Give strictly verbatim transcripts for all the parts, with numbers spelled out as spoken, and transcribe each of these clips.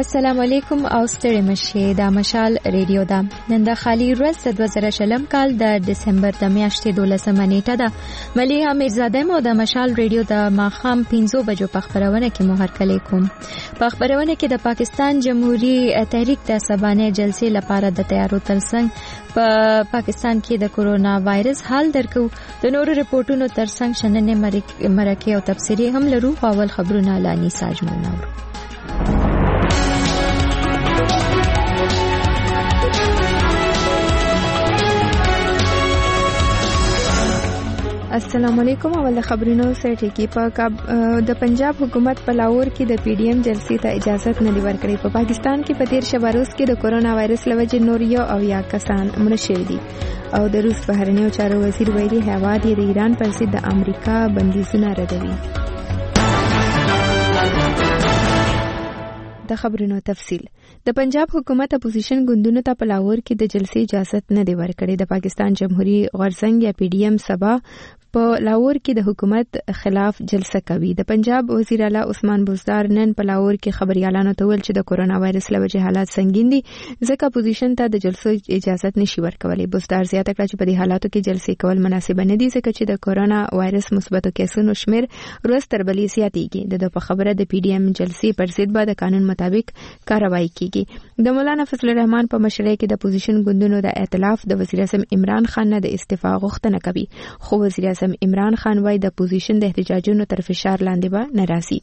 السلام علیکم او ستړي مشه دا مشال ریډیو دا نن د خالی ورځ د دوه زره شلم کال د دسمبر د میاشتې دولسمه نیټه ده مليحه میرزاده مو د مشال ریډیو د ماخام پنځو بجو په خبرونه کې مو هرکلی کوم په خبرونه کې د پاکستان جمهوریت تحریک د سبانه جلسې لپاره د تیارو ترڅنګ په پا پاکستان کې د کورونا وایرس حال درکو د نورو ریپورتونو ترڅنګ شننې مرکه او تفسیری هم لرو اول خبرونه لانی ساجمل نور السلام علیکم. اول خبرونو سره ټکی په د پنجاب حکومت په لاهور کې د پی ډی ایم جلسې ته اجازه نه دی ورکړې. په پاکستان کې په تیر شپه روز کې د کورونا وایرس لوجې نور یو او یا کسان مړه شوي دي او د روس بهرنیو چارو وزیر ویلي هیواد یې د ایران پر ضد د امریکا بندیزونه ردوي. د خبرونو تفصیل. د پنجاب حکومت اپوزیشن ګوندونو ته په لاهور کې د جلسې اجازه نه دی ورکړې. د پاکستان جمهوریت غورځنګ یا پی ډی ایم سبا په لاهور کې د حکومت خلاف جلسه کوي. د پنجاب وزیر اعلی عثمان بزدار نن په لاهور کې خبريالانو ته ویل چې د کورونا وایرس له وجې حالات سنگین دي ځکه اپوزیشن ته د جلسو اجازه نشي ورکولای. بزدار زیاته کړه چې په دې حالاتو کې جلسې کول مناسب نه دي ځکه چې د کورونا وایرس مثبتو کیسونو شمیر ورځ تر بلې زیاتېږي. د په خبره د پی ډی ایم جلسې پر ضد به د قانون مطابق کاروایی کیږي. د مولانا فضل الرحمن په مشرۍ کې د اپوزیشن ګوندونو د ائتلاف د وزیر اعظم عمران خان نه د استعفا غوښتنه کوي خو وزیر اعظم عمران خان وايي د اپوزیشن د احتجاجونو تر فشار لاندې به نه راځي.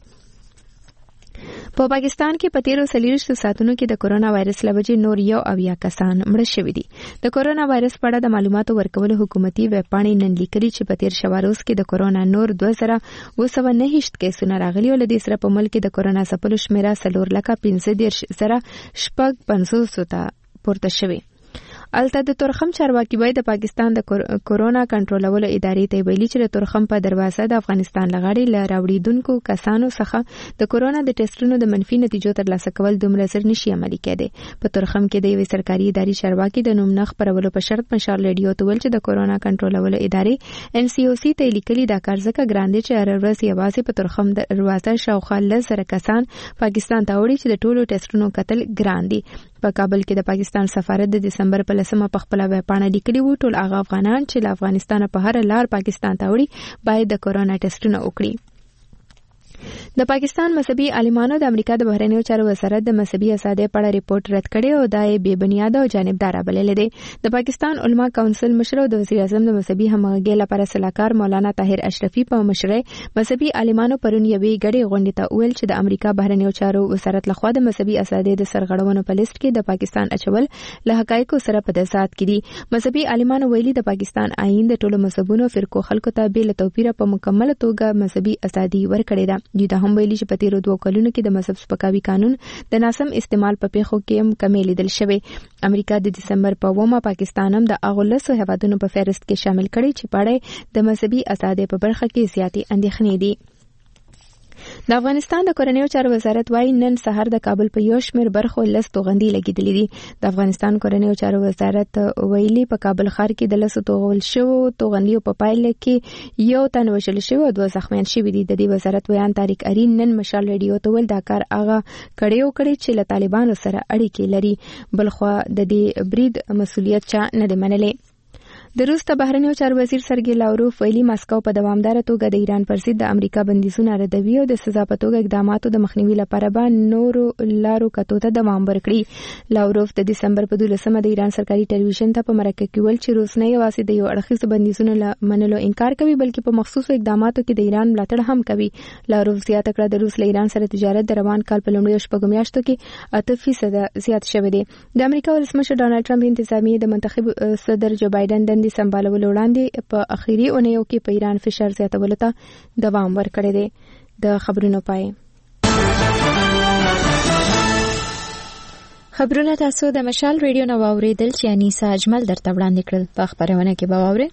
په پاکستان کې په تیرو څلوېښتو ساعتونو کې د کورونا وایرس له وجې نور یو اویا کسان مړه شوي دي. د کورونا وایرس په اړه د معلوماتو ورکولو حکومتي ویبپاڼې نن لیکلي چې په تیر شپه روز کې د کورونا نور دوه زره اوه سوه نهه کیسونه راغلي او له دې سره په ملک کې د کورونا ځپلو شمیره څلور لکه پنځه دېرش زره شپږ پنځوسو ته پورته شوې. الته د تورخم چارواکي وایي د پاکستان د کورونا کنټرولولو ادارې ته ویلي چې د تورخم په دروازه د افغانستان لغړی ل راوړیدونکو کسانو څخه د کورونا د ټیسټونو د منفي نتیجو ترلاسه کول دومره زر نشي عملي کېدی. په تورخم کې د یوې سرکاري ادارې چارواکي د نوم نه خپرولو په شرط مشال ریډیو ته ویل چې د کورونا کنټرولولو ادارې ان سی او سی ته لیکلي دا کار ځکه ګران دي چې هر ورځ یوازې په تورخم د دروازه شاوخوا لس زره کسان پاکستان ته وړي چې د ټولو ټیسټونو کتل ګران دي. په کابل کې د پاکستان سفارت د دسمبر په لسمه په خپل ویبپاڼه لیکلي وو ټول هغه افغانان چې له افغانستان په هر لار پاکستان ته وړي باید د کورونا ټیسټونه وکړي. د پاکستان مذهبي عالمانو د امریکا د بهرنیو چارو وزارت د مذهبي ازادۍ په اړه ریپورت رد کړی او دا یې بې بنیاده او جانبدار بللی دی. د پاکستان علما کونسل مشر او د وزیر اعظم د مذهبي همغږۍ لپاره سلاکار مولانا طاهر اشرفي په مشرۍ مذهبي عالمانو پرون یوې ګډې غونډې ته وویل چې د امریکا بهرنیو چارو وزارت لخوا د مذهبي ازادۍ د سرغړونو په لیست کې د پاکستان اچول له حقایقو سره په تضاد کې دي. مذهبي عالمانو ویلي د پاکستان آئین د ټولو مذهبونو فرقو خلکو ته بې له توپیره په مکمله توګه مذهبي ازادي ورکړې ده. دوی ته هم ویلي چې په تیرو دوه کلونو کې د مذهب سپکاوي قانون د ناسم استعمال په پیښو کې هم کمی لیدل شوی. امریکا د دسمبر په اوومه پاکستان هم د هغو لسو هیوادونو په فهرست کې شامل کړی چې په اړه د مذهبي ازادۍ په برخه کې زیاتې اندېښنې دي. د افغانستان د کورنیو چارو وزارت وايي نن سهار د کابل په یو شمېر برخو لس توغندي لګېدلې دي. د افغانستان کورنیو چارو وزارت ویلي په کابل ښار کې د لسو توغول شوو توغندیو په پایله کې یو تن وژل شوی او دوه زخمیان شوي دي. د دې وزارت ویان طارق ارین نن مشال ریډیو ته ویل دا کار هغه کړی وکړي چې له طالبانو سره اړیکې لري. بلخوا د دې برید مسؤلیت چا نه دی منلی. د روس د بهرنیو چارو وزیر سرګی لاوروف ویلي ماسکو په دوامداره توګه د ایران پر ضد د امریکا بندیزونه ردوي او د سزا په توګه اقداماتو د مخنیوي لپاره به نورو لارو کتو ته دوام ورکړي. لاوروف د دسمبر په دولسمه د ایران سرکاري ټلویزیون ته په مرکه کې ویل چې روس نه یوازې د یو اړخیزو بندیزونو له منلو انکار کوي بلکې په مخصوصو اقداماتو کې د ایران ملاتړ هم کوي. لاوروف زیاته کړه د روس له ایران سره تجارت د روان کال په لومړیو شپږو میاشتو کې اته فیصده زیات شوی دی. د امریکا ولسمشر ډانلډ ټرمپ انتظامیه د منتخب صدر جو بایدن دندې سمبالولو وړاندې په اخیری اونیو کې په ایران فشار زیاتولو ته دوام ورکړی دی. د خبرونو پای خبرونه تاسو د مشال ریډیو نو اوریدل چې انیسا اجمل درته وړاندې کړل. په خبرونه کې به واورئ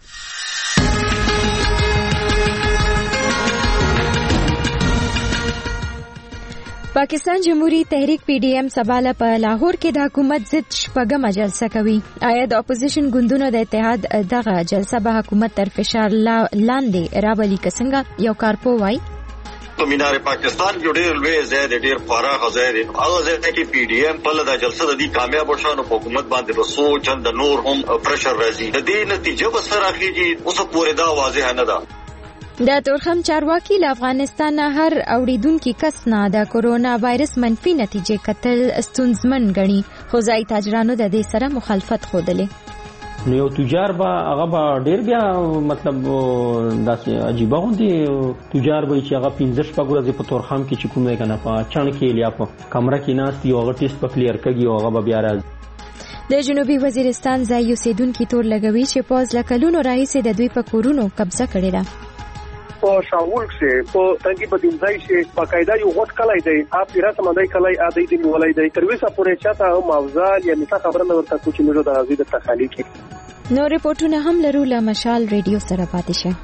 پاکستان جمهوریت تحریک پی ډی ایم سباله په لاهور کې د حکومت ضد شپږمه جلسه کوي. آیا د اپوزیشن ګوندونو د اتحاد دغه جلسه به حکومت تر فشار لاندې راولي که څنګه؟ یو کارپو وایي تو مینار پاکستان کې ډېر لوی ځای دی، ډېر پراخه ځای دی. هغه ځای کې پی ډی ایم په لدا جلسه د دې کامیاب وشانو په حکومت باندې به سوچ اند نور هم پرشر راځي. د دې نتیجه به سره راځي اوس پورې دا واضح نه ده. د تورخم چارواکي له افغانستان هر اوریدونکو کس نه د کورونا وایرس منفي نتیجې کتل ستونزمن غني، خو ځای تاجرانو د دې سره مخالفت خوده. نو یو تجار به هغه به ډیر بیا مطلب داسې عجیبه غوندي تجار به چې هغه پنځه شپږ ورځې په تورخم کې چې کومه کنه په چڼ کې لیا په کمره کې ناست یو هغه ټیسټ په کلیر کوي او هغه بیا راځي. د جنوبي وزیرستان ځای اوسیدونکو تور لګوي چې پوز لکلونو راهیسې د دوی په کورونو قبضه کړې ده. په شاول کې په تنګي په دینځای کې په قاعده یو غټ کلای دی اپ پیرا سمندای کلای ا دې دی ولای دی تر وسه پورې چاته موضوع یا مثال خبره نه ورته کوچ موږ د غزي د تخالی کې نو ریپورتونه هم لرو له مشال ریډیو سره پاتې شه.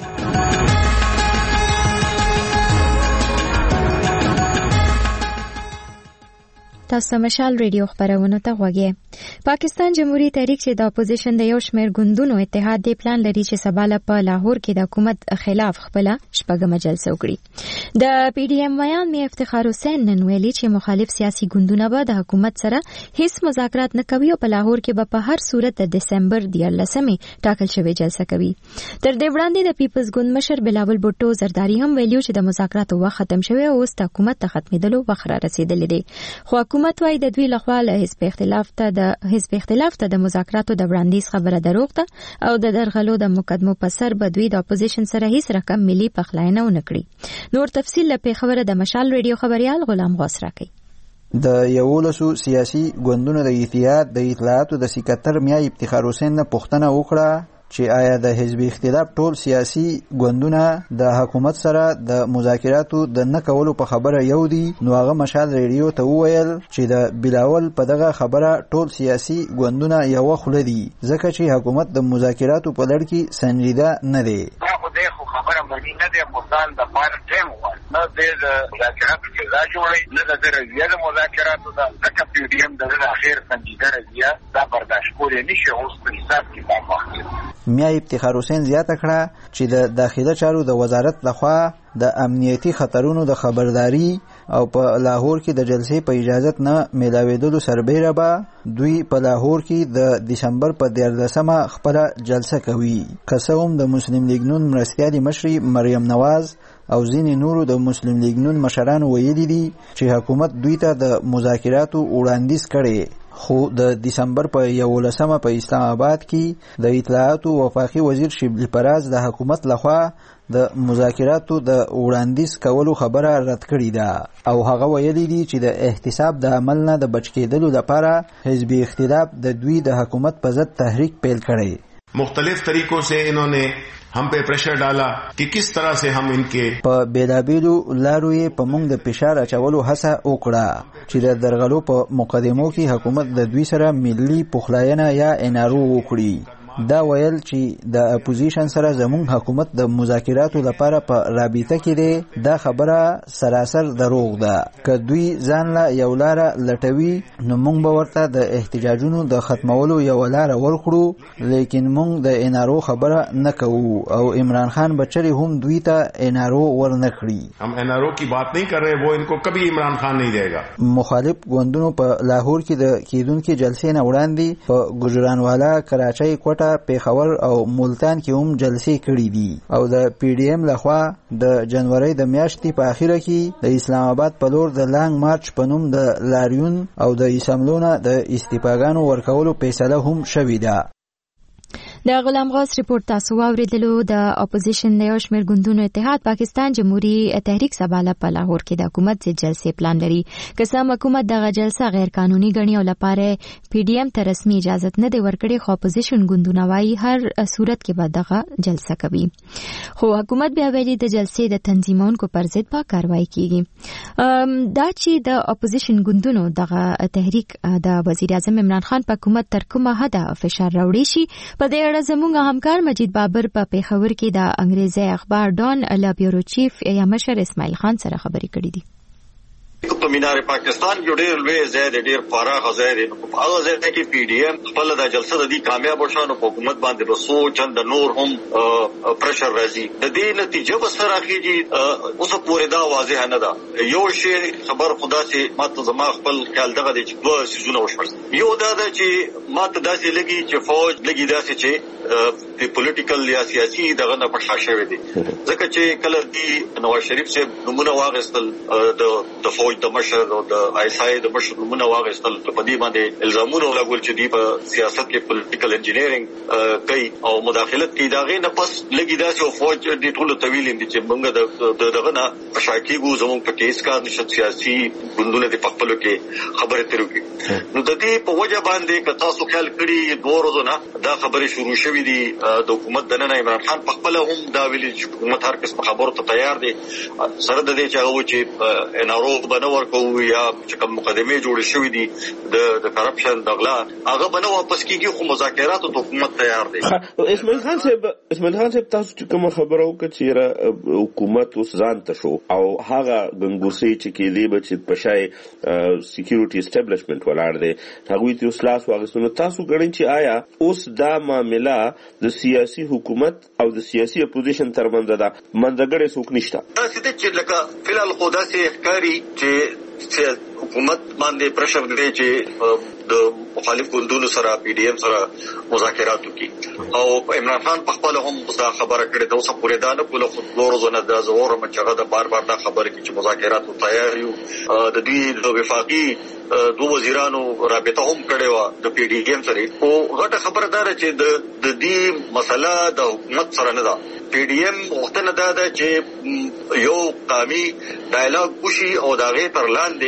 تاسو مشال ریډیو خبرونه ته غوږی. پاکستان جمهوریت تحریک چې د اپوزیشن د یو شمېر ګوندونو اتحاد دی پلان لري چې سبا په لاهور کې د حکومت خلاف خپل شپږمه جلسه وکړي. د پی ډی ایم ویان می افتخار حسین نن ویلي چې مخالف سیاسي ګوندونه به د حکومت سره هیڅ مذاکرات نه کوي او په لاهور کې به په هر صورت د دسمبر دیارلسمې ټاکل شوی جلسه کوي. تر دې وړاندې د پیپلز ګوند مشر بلاول بوټو زرداری هم ویلي چې د مذاکراتو وخت ختم شوی او اوس د حکومت ته ختمېدلو وخت را رسیدلی دی. خو حکومت وايي د دوی لخوا له حزب اختلاف ته د حزب اختلاف ته د مذاکراتو د وړاندیز خبره دروغ ده او د درغلو د مقدمو په سر به دوی د اپوزیشن سره هیڅ رقم ملي پخلاینه ونه کړي. نور تفصیل له خبره د مشال ریډیو خبريال غلام غوث راکړي. د یولسو سیاسي ګوندونو د اتحاد د اطلاعاتو د سکرټر میا افتخار حسین نه پوښتنه وکړه چې آیا د حزب اختلاف ټول سیاسي ګوندونه د حکومت سره د مذاکراتو د نه کولو په خبره یو دي. نو هغه مشال ریډیو ته وویل چې د بلاول په دغه خبره ټول سیاسي ګوندونه یو خوله دي ځکه چې حکومت د مذاکراتو په لړ کې سنجیده نه دی. خو خبره مونږ نه دی مستان د پاره ټیم وای نه د مذاکراتو کې ځای جوړي نه د رضایت مذاکراتو د تک پی ډی ایم د اخر سنجیده رضایت دا برداشت کولای نشي اوس په حساب کې دا مخکې. میا افتخار حسین زیاته کړه چې د داخله چارو د وزارت لخوا د امنیتي خطرونو د خبرداري او په لاهور کې د جلسې په اجازت نه ملاویدلو سربیره به دوی په لاهور کې د دسمبر په دیارلسمه خپل جلسه کوي. قسم د مسلم لیگ نون مرستیالي مشري مریم نواز او ځینې نورو د مسلم لیگ نون مشرانو ویلي دي چې حکومت دوی ته د مذاکراتو وړاندیز کړي. خو د دسمبر په یولسمه په اسلام آباد کې د اطلاعاتو وفاقي وزیر شبلی پراز د حکومت لخوا د مذاکراتو د وړاندیز کولو خبره رد کړې ده او هغه ویلي دي چې د احتساب د عمل نه د بچ کېدلو لپاره حزب اختلاف د دوی د حکومت په ضد تحریک پیل کړي. مختلف طریقوں سے انہوں نے ہم پہ پریشر ڈالا کہ کس طرح سے ہم ان کے په بیلابیلو لارو یې په موږ د فشار اچولو هڅه وکړه چې د درغلو په مقدمو کې حکومت د دوی سره ملي پخلاینه یا انارو وکړي. دا ویل چې د اپوزیشن سره زموږ حکومت د مذاکراتو لپاره په رابطه کې دی دا خبره سراسر دروغ ده. که دوی ځان له یو لاره لټوي نو موږ به ورته د احتجاجونو د ختمولو یو لاره ورکړو لیکن موږ د انارو خبره نه کوو او عمران خان بچری هم دوی ته انارو ورنه کړي. ہم انارو کی بات نہیں کر رہے، وہ ان کو کبھی عمران خان نہیں دے گا. مخالف ګوندونو په لاهور کې د کېدونکو جلسې نه وړاندې په ګجرانوالا کراچۍ کوټه پیښور او ملتان کې هم جلسې کړې دي او د پی ډی ایم لخوا د جنوري د میاشتې په اخیره کې د اسلام آباد په لور د لانګ مارچ په نوم د لاریون او د اسمبلونه د استفاګانو ورکولو فیصله هم شوې ده. د غلام غوث ریپورت تاسو واوریدلو. د اپوزیشن د یو شمېر ګوندونو اتحاد پاکستان جمهوریت تحریک سبا په لاهور کې د حکومت څخه جلسې پلان لري. قسم حکومت دغه جلسه غیر قانوني ګڼي او لپاره پی ډی ایم ته رسمي اجازه نه دی ورکړي، خو اپوزیشن ګوندونه وايي هر صورت کې به دغه جلسه کوي. خو حکومت بیا ویلي د جلسې د تنظیمونکو پر ضد به کاروایی کیږي. دا چې د اپوزیشن ګوندونو دغه تحریک د وزیر اعظم عمران خان په حکومت تر کومه حد فشار راوړي شي په دې زموږ همکار مجید بابر په پیښور کې د انګریزي اخبار ډان له بیورو چیف یا مشر اسماعیل خان سره خبرې کړې دي. په مینار پاکستان کې ډېر لوی ځای دی، ډېر پراخه ځای دی. هغه ځای کې پی ډی ایم خپل د جلسه د دې کامیاب شونه په حکومت باندې رسو چند نور هم پرشر راځي. د دې نتیجه به سره راخیږي. اوس پورې دا واضح نه ده. یو شی خبر خدا سي ماته زما خپل خیال دغه د دوه سيزونه وشول. یو دا ده چې ماته داسې لګي چې فوج لګي داسې چې د پولیټیکل یا سیاسي دغه نه پښه شوی دی، ځکه چې کله دی نواز شریف سے نمونه واغستل د د فوج د مشر او د آی اس آی د مشر نمونه واغستل په دې باندې الزامونه لګول چې دی په سیاست کې پولیټیکل انجینیرینګ کوي او مداخلت کوي. داغه نه پس لګي داسې او فوج د ټولو طویل دي چې موږ د دغه نه پښاکیګو زموږ په کیس کار نشي سیاسي بندونه د خپلو کې خبره ترو کې. نو د دې په وجه باندې که تاسو خیال کړی دوه ورځې دا خبره شروع شوې دي د حکومت دننه عمران خان په خپل هم دا ویلي چې حکومت هر قسم خبرو ته تیار دي سره د دې چې هغه چې ان ارو بنور کوو یا چې کوم مقدمه جوړ شوې دي د د کرپشن دغلا هغه بنو واپس کیږي خو مذاکرات ته حکومت تیار دي. اسماعیل خان صاحب اسماعیل خان صاحب تاسو چې کوم خبره وکړه چې حکومت اوس ځان ته شو او هغه غنګوسي چې کې دی به چې پښای سکیورټي اسټابلیشمنت ولاړ دی هغه ته اوس لاس واغستنه تاسو غړي چې آیا اوس دا معاملې د سیاسي حکومت او د سیاسي اپوزیشن ترمنځ ده منځګړی څوک نشته؟ تاسو ته چې لکه فلال خدا سي ښکاری چې حکومت باندې پرشر دی چې د مخالف ګوندونو سره پی ډی ایم سره مذاکرات وکړي او عمران خان په خپل هم دا خبره کړې ده اوس پورې دا نه کوله خو ورځونه د زور مچغه د بار بار دا خبره کې چې مذاکرات تیار یو. د دې د وفاقي دوه وزیرانو رابطه هم کړې و د پی ډی ایم سره او غټه خبردار چې د دې مسله د حکومت سره نه ده. پی ډی ایم وختونه دا ده چې یو قومي ډایلاګ وشي او دا غي تر لاندې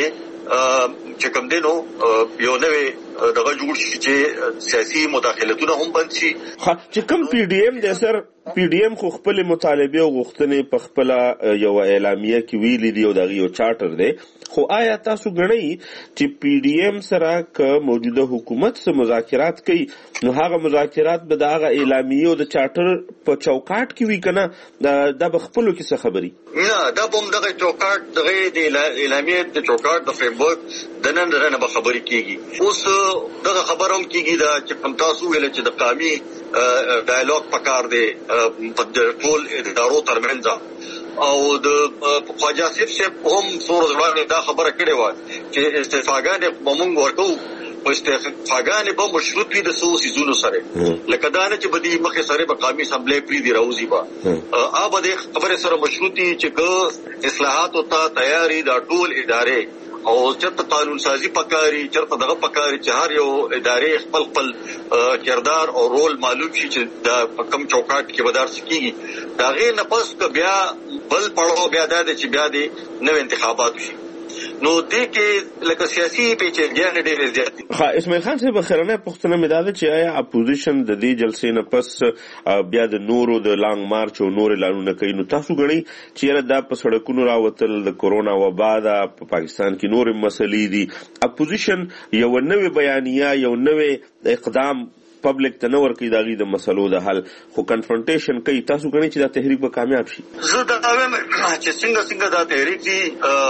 چې کوم دینو یو نوې دغه جوړ شي چې سیاسي مداخلتونه هم بند شي. چې کوم پی ډی ایم د سر پی ډی ایم خو خپل مطالبه او غوښتنې په خپل یو اعلامیه کې ویلي دی او دغه یو چارټر دی، خو آیا تاسو غنئ چې پی ډی ایم سره که موجوده حکومت سره مذاکرات کوي نو هغه مذاکرات به دغه اعلامیه او د چارټر په چوکاټ کې وي کنه دا به خپلو کې څه خبري؟ نه دا به دغه چوکاټ دغه د اعلامیه د چوکاټ د فریم ورک د نن رانه به خبري کیږي. اوس دغه خبروم کیږي دا چې کوم تاسو ویل چې د قومي ډایلاګ پکار دی په ټول ادارو ترمنځ او د خواجه صاحب سے هم سور ځوان دا خبره کړې و چې استفاګانې بمونږ ورکو او استفاګانې به مشروط وي د سو سيزونو سره لکه دا نه چې بدی مخه سره به قومي اسمبلی پری دی راوځي با ا به خبره سره مشروطي چې اصلاحات او ته تیاری دا ټول ادارې او چرته قانون سازي پکاري چرته دغه پکاري چې هر یو ادارې خپل خپل کردار او رول معلوم شي چې د کم چوکاټ کې بدار سکیږي دا غي نه پس ک بیا بل پړو بیا د چې بیا دي نو انتخابات شي نو دې کې لکه سیاسي پیچلګیاں ډېرې زیاتې. ها اسماعیل خان صاحب خیرنه پښتنه مداده چې آیا اپوزیشن د دې جلسې نه پس بیا د نورو د لانګ مارچ او نور اعلانونه کوي نو تاسو غنئ چې دا په سړکونو راوتل د کورونا وبا دا په پاکستان کې نور مسلې دي اپوزیشن یو نوې بیانیه یو نوې اقدام پبلک ته نور کې داغي د مسلو د حل خو کنفرنټیشن کوي تاسو غنئ چې دا تحریک به کامیاب شي؟ زه دا وایم چې څنګه څنګه دا تحریک دي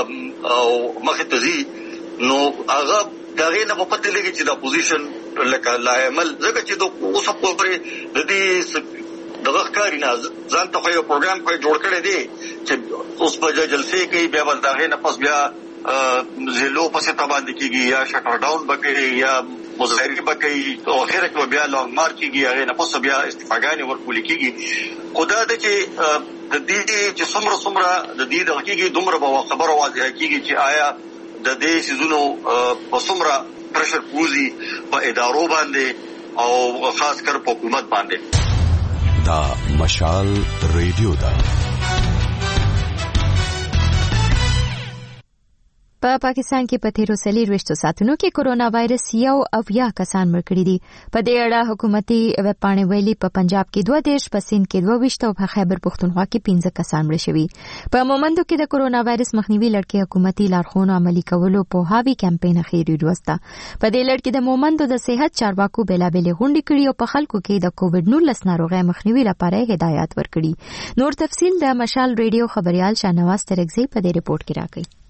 او مخه ته زی نو هغه داغه نه په پته لګي چې د اپوزیشن لکه لا عمل ځکه چې د اوسه پورې د دې دغه کاری نه ځان ته یو پروګرام کوي جوړ کړی دی چې اوس په جلسې کې بیا داغه نه پس بیا زلو پسې تباندې کیږي یا شټر ډاون بکړي یا مظاهره بکړي او اخر کې بیا لانګ مارچ کیږي هغه نه پس بیا استفاګانې ورکول کیږي خدا د چې د دې چې څومره څومره د دې د حقیقي دومره به خبره واضحه کیږي چې آیا د دې سيزونو په څومره پرشر پوزي په ادارو باندې او خاص کر په حکومت باندې. دا مشال ریډیو دا په پا پاکستان کې په تیرو څلوېښتو ساعتونو کې کورونا وایرس یو اویا کسان مړ کړي دي. په دې اړه حکومتي ویب پاڼې ویلي په پنجاب کې دوه دېرش، په سند کې دوه ویشت او په خیبر پښتونخوا کې پنځه کسان مړ شوي. په مومندو کې د کورونا وایرس مخنیوي لړ کې حکومتي لارښوونو عملي کولو په هاوی کمپاین اخیری وروسته په دې لړ کې د مومندو د صحت چارواکو بېلابېلې غونډې کړي او په خلکو کې د کووډ نولس ناروغۍ مخنیوي لپاره هدایات ورکړي. نور تفصیل د مشال ریډیو خبريال شاهنواز ترکزی په دې ریپورت کې راکړي.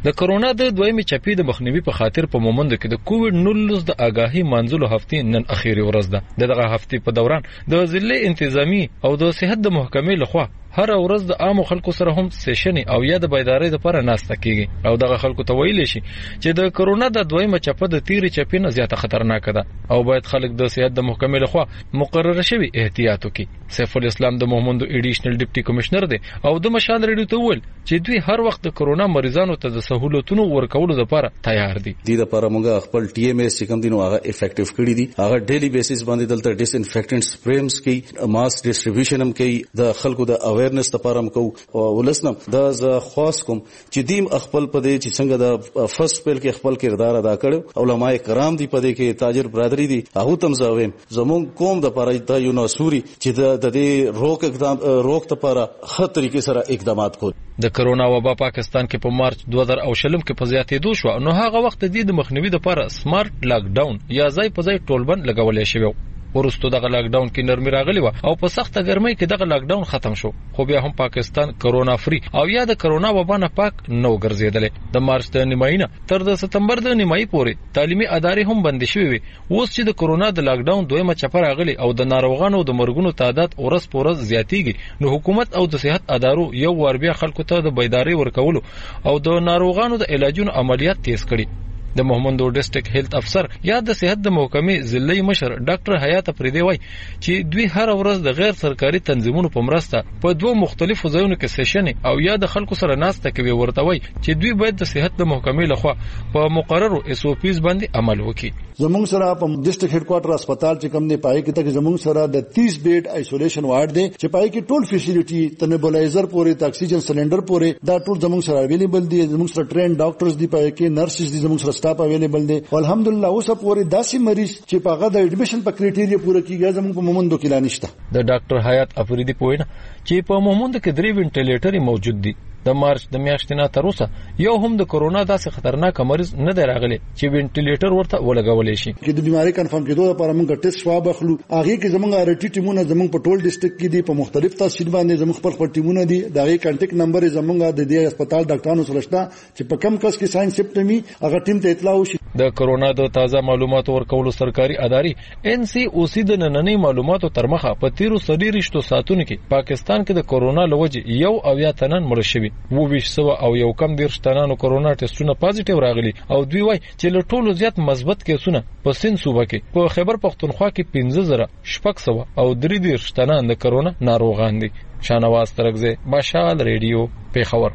د کرونا د دویمې چپی د مخنیوي په خاطر په مومند کې د کووډ نولس د آگاهی منځلو هفتې نن اخیری ورځ ده. دغه هفتې په دوران د ضلع انتظامی او د صحت د محکمې لخوا هر ورځ د عام خلکو سره هم سیشن او یا د بیداری لپاره ناسته کیږي او دغه خلکو ته ویل شي چې د کرونا د دویمه چپه د تیری چپې نه زیاته خطرناک ده او باید خلک د صحت د محکمې لخوا مقرره شوی احتیاط وکړي. سیف الاسلام د مومند ایډیشنل ډیپټي کمشنر دی او د مشال ریډیو ته ویل چې دوی هر وخت د کرونا مریضانو ته د سہولتونو ورکولو لپاره تیار دي. د لپاره موږ خپل ټي ام اس چې کوم دینو هغه افیکټیو کړی دي، هغه ډیلی بیسس باندې دلته ډیس انفیکټنټ سپریمز کوي، ماس ډیسټریبیوشن هم کوي، د خلکو د اویرنس لپاره هم کوي او ولسنم د ز خاص کوم چې دیم خپل پدې چې څنګه د فرست پیل کې خپل کردار ادا کړو. علماء کرام دی پدې کې تاجر برادری دي هغه تم زویم زمون قوم د پاره د یو نسوري چې د دې روک اقدام روک لپاره خطر طریقې سره اقدامات کول. د کرونا وبا پاکستان کې په مارچ دوه هزار شلم کې په زیاتېدو شو، نو هغه وخت د مخنیوي لپاره سمارټ لاک ډاون یا ځای په ځای ټولبند لګولې شوی. ورستو دغه لاک ډاون کې نرمي راغلی و او په سخته ګرمۍ کې دغه لاک ډاون ختم شو، خو بیا هم پاکستان کرونا فری او یا د کرونا وبا نه پاک نو ګرځیدل. د مارچ د نیمایي تر د سپتمبر د نیمایي پورې تعلیمي ادارې هم بند شوې وي. اوس چې د کرونا د لاک ډاون دویمه چپه راغلی او د ناروغانو د مرګونو تعداد ورځ په ورځ زیاتیږي، نو حکومت او د صحت ادارو یو ور بیا خلکو ته د بیداری ورکولو او د ناروغانو د علاجونو عملیات تیز کړي. د محمندو ډیسټریکټ هیلث افسر یا د صحت د محکمې ضلعي مشر ډاکټر حیات افریدی وای چې دوی هر ورځ د غیر سرکاري تنظیمونو په مرسته په دوه مختلفو ځایونو کې سیشن او یا د خلکو سره ناسته کوي. ورته وای چې دوی باید د صحت د محکمې لخوا په مقررو اس او پیز باندې عمل وکړي. زموږ سره په ډیسټریکټ هډ کوارټر هسپتال چې کوم دی پای کې تک زموږ سره د تیس بیډ آیسولیشن وارډ دی چې پای کې ټول فیسیلیټي ته نیبولایزر پورې ته اکسیجن سلندر پورې دا ټول زموږ سره اویلیبل دي. زموږ سره ټرین ډاکټرز دی، پای کې نرسز دي، زموږ سره سټاف اویلیبل دی. الحمدلله اوس پورې داسې مریض چې په هغه د اډمیشن په کرایټیریا پوره کیږي زموږ په مومندو کې لا نشته. د ډاکټر حیات افریدی پوینه چې په مومندو کې درې وینټیلیټر موجود دي. د مارچ د میاشتې نه تر اوسه یو هم د کرونا داسې خطرناک مریض نه دی راغلی چې وینټیلیټر ورته ولګولې شي. کې د بیماری کنفرم کېدو لپاره موږ ټیسټ سواب اخلو. هغه کې زموږ ارټي ټیمونه زموږ په ټول ډیسټریکټ کې دي، په مختلف تحصیل باندې زموږ خپل خپل ټیمونه دي. دا غي کانټیکټ نمبر زموږ د دې هسپتال ډاکټرانو سره شته چې په کم کس کې ساين سپټمي هغه ټیم ته اطلاع وشي. د کرونا د تازه معلوماتو ورکولو سرکاري ادارې ان سی او سی د نننۍ معلوماتو تر مخه په تیرو سړي ساتونو کې پاکستان کې د کرونا لوجه یو او یا تنن مړ شوی وو ویش سو او یو کم دیر شتنانو کرونا ټیسټونه پازیټیو راغلي او دوی وای چې له ټولو زیات مثبت کیسونه په سین صوبه کې په خیبر پختونخوا کې پنځه زره شپږ سوه او درې دیر شتنان د کرونا ناروغان دي. شانواز ترغزه مشال ریډیو پیښور.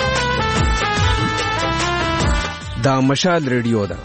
دا مشال ریډیو ده.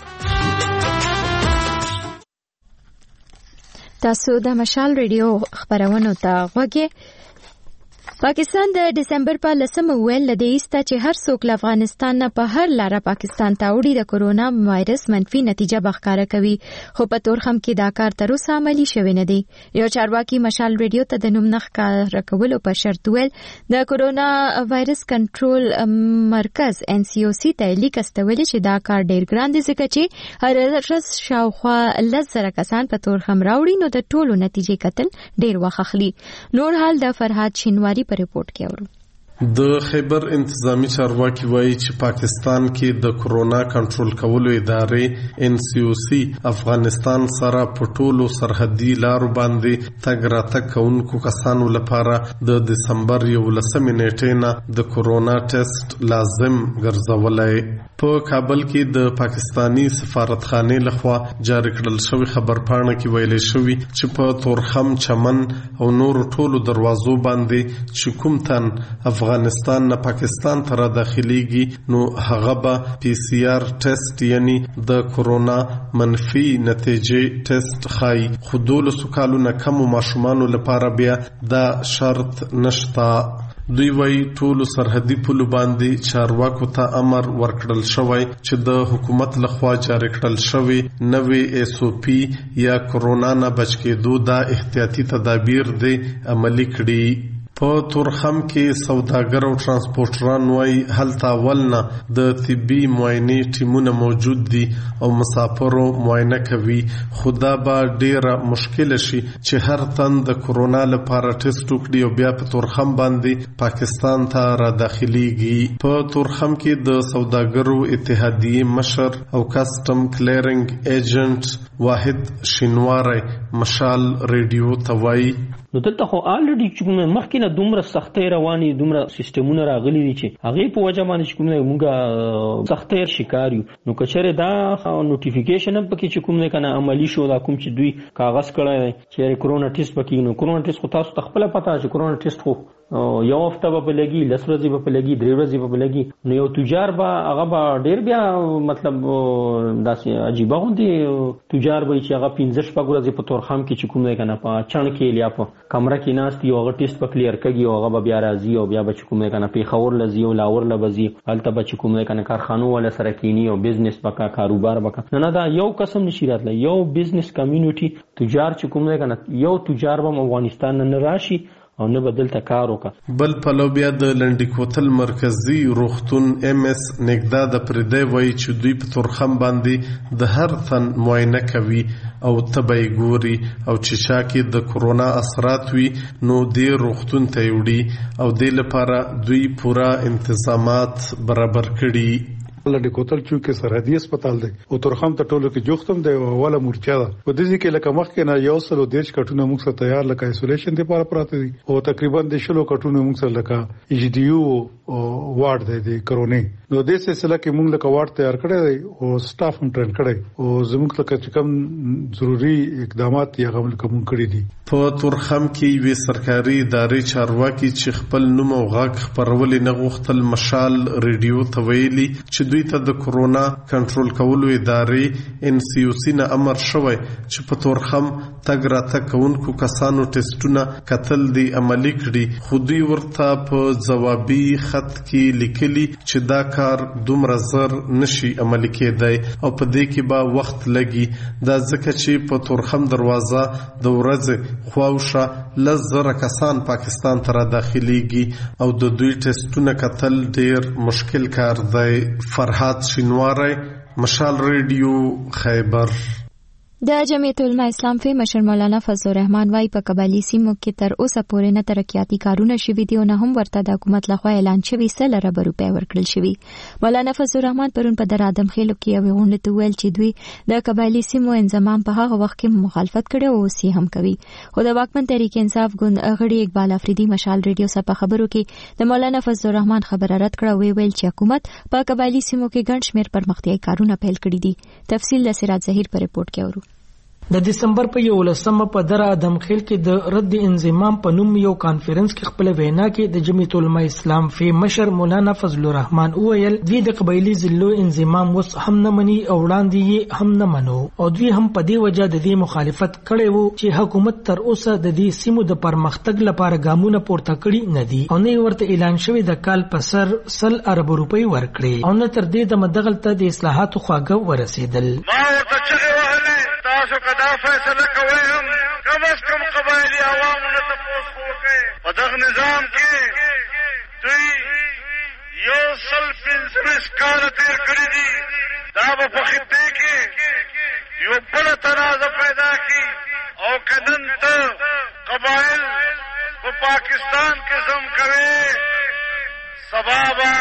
تاسو د مشال ریډیو خبرونه ته غوږی. پاکستان د دسمبر په لسمه ویل لدی است چې هر څوک له افغانستان نه په هر لاره پاکستان ته وړي د کرونا وایرس منفي نتیجه بخکاره کوي، خو په تورخم کې دا کار تر اوسه عملی شوی نه دی. یو چارواکي مشال ریډیو ته د نوم نه ښکاره کولو په شرط ویل د کرونا وایرس کنټرول مرکز ان سی او سی ته لیک استولې چې دا کار ډیر ګران دی ځکه چې هر ورځ شاوخوا لس زره کسان په تورخم راوړي نو د ټولو نتیجې کتل ډیر وخت اخلي. نور حال د فرهاد شینواری په ریپورت کې اورو. د خیبر انتظامی چارواکي وایي چې پاکستان کې د کرونا کنټرول کولو ادارې ان سی او سی افغانستان سره په ټولو سرحدي لارو باندې تګ راتګ کوونکو کسانو لپاره د دسمبر یولسمې نیټې نه د کرونا ټیسټ لازم ګرځولی. په کابل کې د پاکستانی سفارتخانې لخوا جاری کړل شوی خبرپاڼه کې ویلي شوی چې په تورخم، چمن او نور ټولو دروازو باندې چې کوم تن افغانستان نه پاکستان ته را داخليږي نو هغه به پی سی آر ټیسټ یعنی د کرونا منفي نتیجې ټیسټ خای. خو دولسو کالونه کم ماشومانو لپاره بیا دا شرط نشتا. دوی وای ټولو سرحدي پولو باندې چارواکو ته امر ورکړل شوی چې د حکومت لخوا جاری کړل شوی نوې اس او پی یا کرونا نه بچ کېدو دا احتیاطي تدابیر دي عملي کړي. په تورخم کې سوداګر او ترانسپورټران وای هلته ولنه د طبي معاینې ټیمونه موجود دي او مسافرو معاینه کوي. خدا به ډیره مشکل شي چې هر تن د کورونا لپاره ټیسټ وکړي او بیا په تورخم باندې پاکستان ته را داخليږي. په تورخم کې د سوداګرو اتحادیه مشر او کسٹم کلیرنګ ایجنټ واحد شینواری مشال ریډیو توای نو دلته خو الریډي چې مخکې نه دومره سختۍ رواني دومره سیستمونه راغلي دي چې هغه په وجه باندې چې کومه موږ سختۍ شکار یو. نو کچره دا نوټیفیکیشن هم پکې چې کوم نه کنه عملی شو دا کوم چې دوی کاغذ کړی چې کرونا ټیسټ پکې نو کرونا ټیسټ خو تاسو تخپل پتا چې کرونا ټیسټ خو یو هفته به لګي لس ورځې به لګي درې ورځې به لګي. نو یو تجار به هغه به ډیر بیا مطلب داسې عجیبه غوندي تجار به چې هغه پنځه شپږ ورځې په تورخم کې چې کوم نه کنه په چڼ کې لیا په کمره کې ناست یو هغه ټیسټ په کلیر کوي او هغه بیا راځي او بیا به کوم نه کنه په خور لزی او لاور لبزي هلته به کوم نه کنه کارخانو ولا سره کینی او بزنس بکا کاروبار بکا نه نه دا یو قسم نشي راتلی. یو بزنس کمیونټي تجار چې کوم نه کنه یو تجار به افغانستان نه راشي او نه بدل تا کار وکړه. بل پلو بیا د لنډی کوتل مرکزی روغتون ام اس نګدا د پردې وای چې دوی په تورخم باندې د هر تن معاینه کوي او تبای ګوري او چې شا کې د کورونا اثرات وي نو د روغتون ته وړي او د لپاره دوی پورا انتظامات برابر کړي. لنډی کوتل چې سرحدي هسپتال دی او تورخم ته ټولو کې جوختم دی او اوله مورچا ده په دې کې لکه مخکې نه یو سلو دیش کټونه موږ سره تیار لکه ایسولیشن لپاره پراته دي او تقریبا د شلو کټونه موږ سره لکه ایچ ډي یو وارد دی د کرونا. نو د سلسله کې موږ لکه وارد تیار کړی دی او سټاف هم ټرین کړی او زموږ لکه چې کوم ضروري اقدامات یې غوښمن کوم کړی دي. په تورخم کې وی سرکاري ادارې چارواکي چې خپل نوم او غاک خبرولې نه غوښتل مشال ریډیو ته ویلي چې دوی ته د کورونا کنټرول کولو ادارې ان سی او سی نه امر شوی چې په تورخم تګ راتګ کوونکو کسانو ټیسټونه کتل دي عملي کړي. خو دوی ورته په ځوابي خط کې لیکلي چې دا کار دومره زر نشي عملي کېدای او په دې کې به وخت لګي. دا ځکه چې په تورخم دروازه د ورځې خواوشه لس زره کسان پاکستان ته را داخليږي او د دوی ټیسټونه کتل ډیر مشکل کار دی. فرحات شینواری مشال ریډیو خیبر. د جمعیت العلماء اسلام فی مشر مولانا فضل الرحمن وايي په قبایلی سیمو کې تر اوسه پورې نه ترقیاتي کارونه شوي دي او نه هم ورته د حکومت لخوا اعلان شوی سل ارب روپۍ ورکړل شوی. مولانا فضل الرحمن پرون په در ادم خېلو کې یو غونډه ته ویل چې دوی د قبایلی سیمو انضمام په هغه وخت کې مخالفت کړي او اوس هم کوي. خو د واکمن تحریک انصاف ګوند غړي اقبال افریدي مشال ریډیو سره په خبرو کې د مولانا فضل الرحمن خبره رد کړه او ویل چې حکومت په قبایلی سیمو کې ګڼ شمېر پرمختیايي کارونه پیل کړي دي. تفصیل د سراج ظهیر په ریپورت کې اورو. د دسمبر په یولسمه په در ادم خیل کې د رد انضمام په نوم یو کانفرنس کې خپل وینا کې د جمعیت العلماء اسلام فی مشر مولانا فضل الرحمن وویل دوی د قبایلی ضلعو انضمام وس هم نه مني او وړاندې یې هم نه منو او دوی هم په دې وجه د دې مخالفت کړي وو چې حکومت تر اوسه د دې سیمو د پرمختګ لپاره ګامونه پورته کړي نه دي او نه ورته اعلان شوی د کال په سر سل ارب روپۍ ورکړي او نه تر دې د مدغلته د اصلاحاتو خواږه ورسېدل. تاسو کدا فیصله کوئ هم کم از کم قبایلی عوامو نه تپوس خو وکړئ. په دغه نظام کې دوی یو سل پنځلس کاله تېر کړي دي. دا به په خطې کې یو بله تنازع پیدا کړي او که نن ته قبایل په پاکستان کې ضم کوې سبا به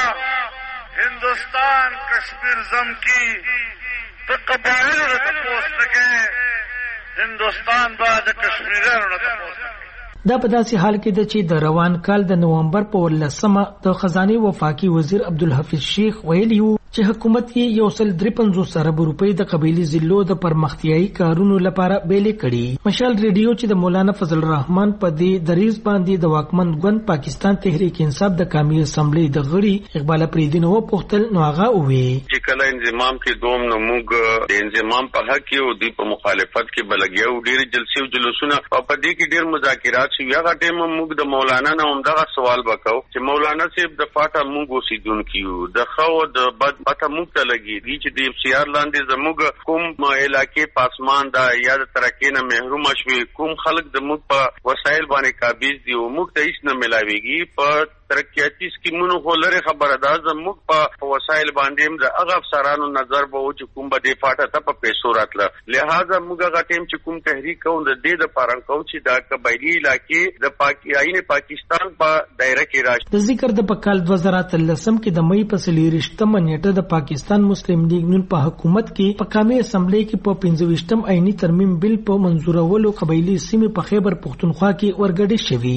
هندوستان کشمیر ضم کړي. تو قبائل نے تپوس نکے ہندوستان بعد کشمیرانو نے تپوس نکے. دا په داسې حال کې ده چې د روان کال د نومبر په ولسمه د خزانه وفاقي وزیر عبدالحفیظ شیخ ویلي وو چې حکومت یې یو سل درې پنځوس ارب روپۍ د قبایلی ضلعو د پرمختیايي کارونو لپاره بیلې کړي. مشال ریډیو چې د مولانا فضل الرحمن په دې دریز باندې د واکمن ګوند پاکستان تحریک انصاف د قومي اسمبلی د غړي اقبال افریدي نو پوښتل نو هغه وی چې کله انضمام کې دوم نو موږ د انضمام په حق کې او د په مخالفت کې بلګیو ډېر جلسې او جلوسونه او په دې کې ډېر مذاکرات شوي. هغه ټیم موږ د مولانا نه هم دغه سوال وکاو چې مولانا صاحب د فاټا موږ اوسیدونکو د خو د بد پته موږ ته لګیږي چې د اف سی آر لاندې زموږ کوم علاقې پاسمان دا یا د ترقۍ نه محروم شوي کوم خلک د موږ په وسایل باندې قابض دي او موږ ته هیڅ نه ملاويږي په ترقیاتي سکیمونو خو لري خبره ده زموږ په وسایل باندې د هغه افسرانو نظر به و چې کوم به د فاټه ته په پیسو راتله لہذا موږ هغه ټیم چې کوم تحریک کوو د دې د پاره کوو چې دا قبایلی علاقې د پاکستان پاکستان په دایره کې راشي د ذکر د پکال دوه زره اتلسم کې د مې په څلېرویشتمه نیټه د پاکستان مسلم لیگ نون په حکومت کې په قومي اسمبلی کې په پنځه ویشتم آئینی ترمیم بل په منظورولو قبایلی سیمې په خیبر پختونخوا کې ورګډې شوي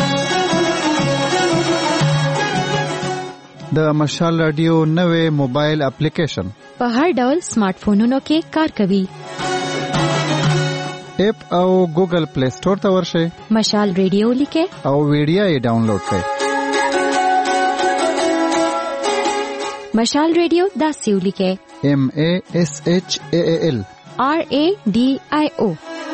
د مشال رادیو نوې موبایل اپلیکیشن په هر ډول سمارټ فونونو کې کار کوي اپ او ګوګل پلی سٹور ته ورشئ مشال رادیو لیکه او ویډیو یې ډاونلوډ کړئ مشال رادیو داسې ولیکه ایم ای ایس ایچ ای ای ال آر ای ډی آی او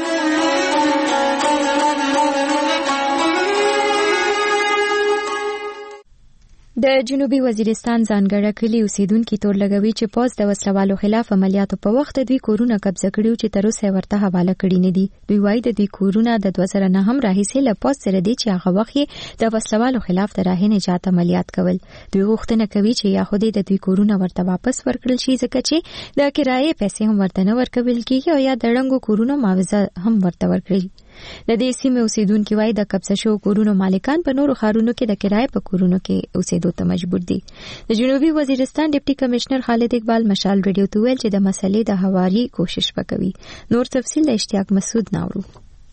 د جنوبي وزیرستان ځانګړی کلی اوسیدونکو تور لګوي چې پوز د وسلوالو خلاف عملیاتو په وخت دوی کورونه قبضه کړیو چې تر اوسه ورته حواله کړی نه دي دوی وايي د دوی کورونه د دوه زره نه هم راهیسې له پوز سره دي چې هغه وخت د وسلوالو خلاف د راه نجات عملیات کول دوی غوښتنه کوي چې یاخودي د دوی کورونه ورته واپس ورکړل شي ځکه چې د کرایې پیسې هم ورته نه ورکول کیږي او یا د رنګو کورونو معاوضه هم ورته ورکړي د دې سیمې اوسیدونکو وايي د قبضه شو کورونو مالکان په نورو ښارونو کې د کرایې په کورونو کې اوسېدو ته مجبور دي د جنوبي وزیرستان ډیپټي کمشنر خالد اقبال مشال رادیو ته ویل چې د مسلې د هواري کوشش وکوي نور تفصیل د اشتیاق مسعود ناورو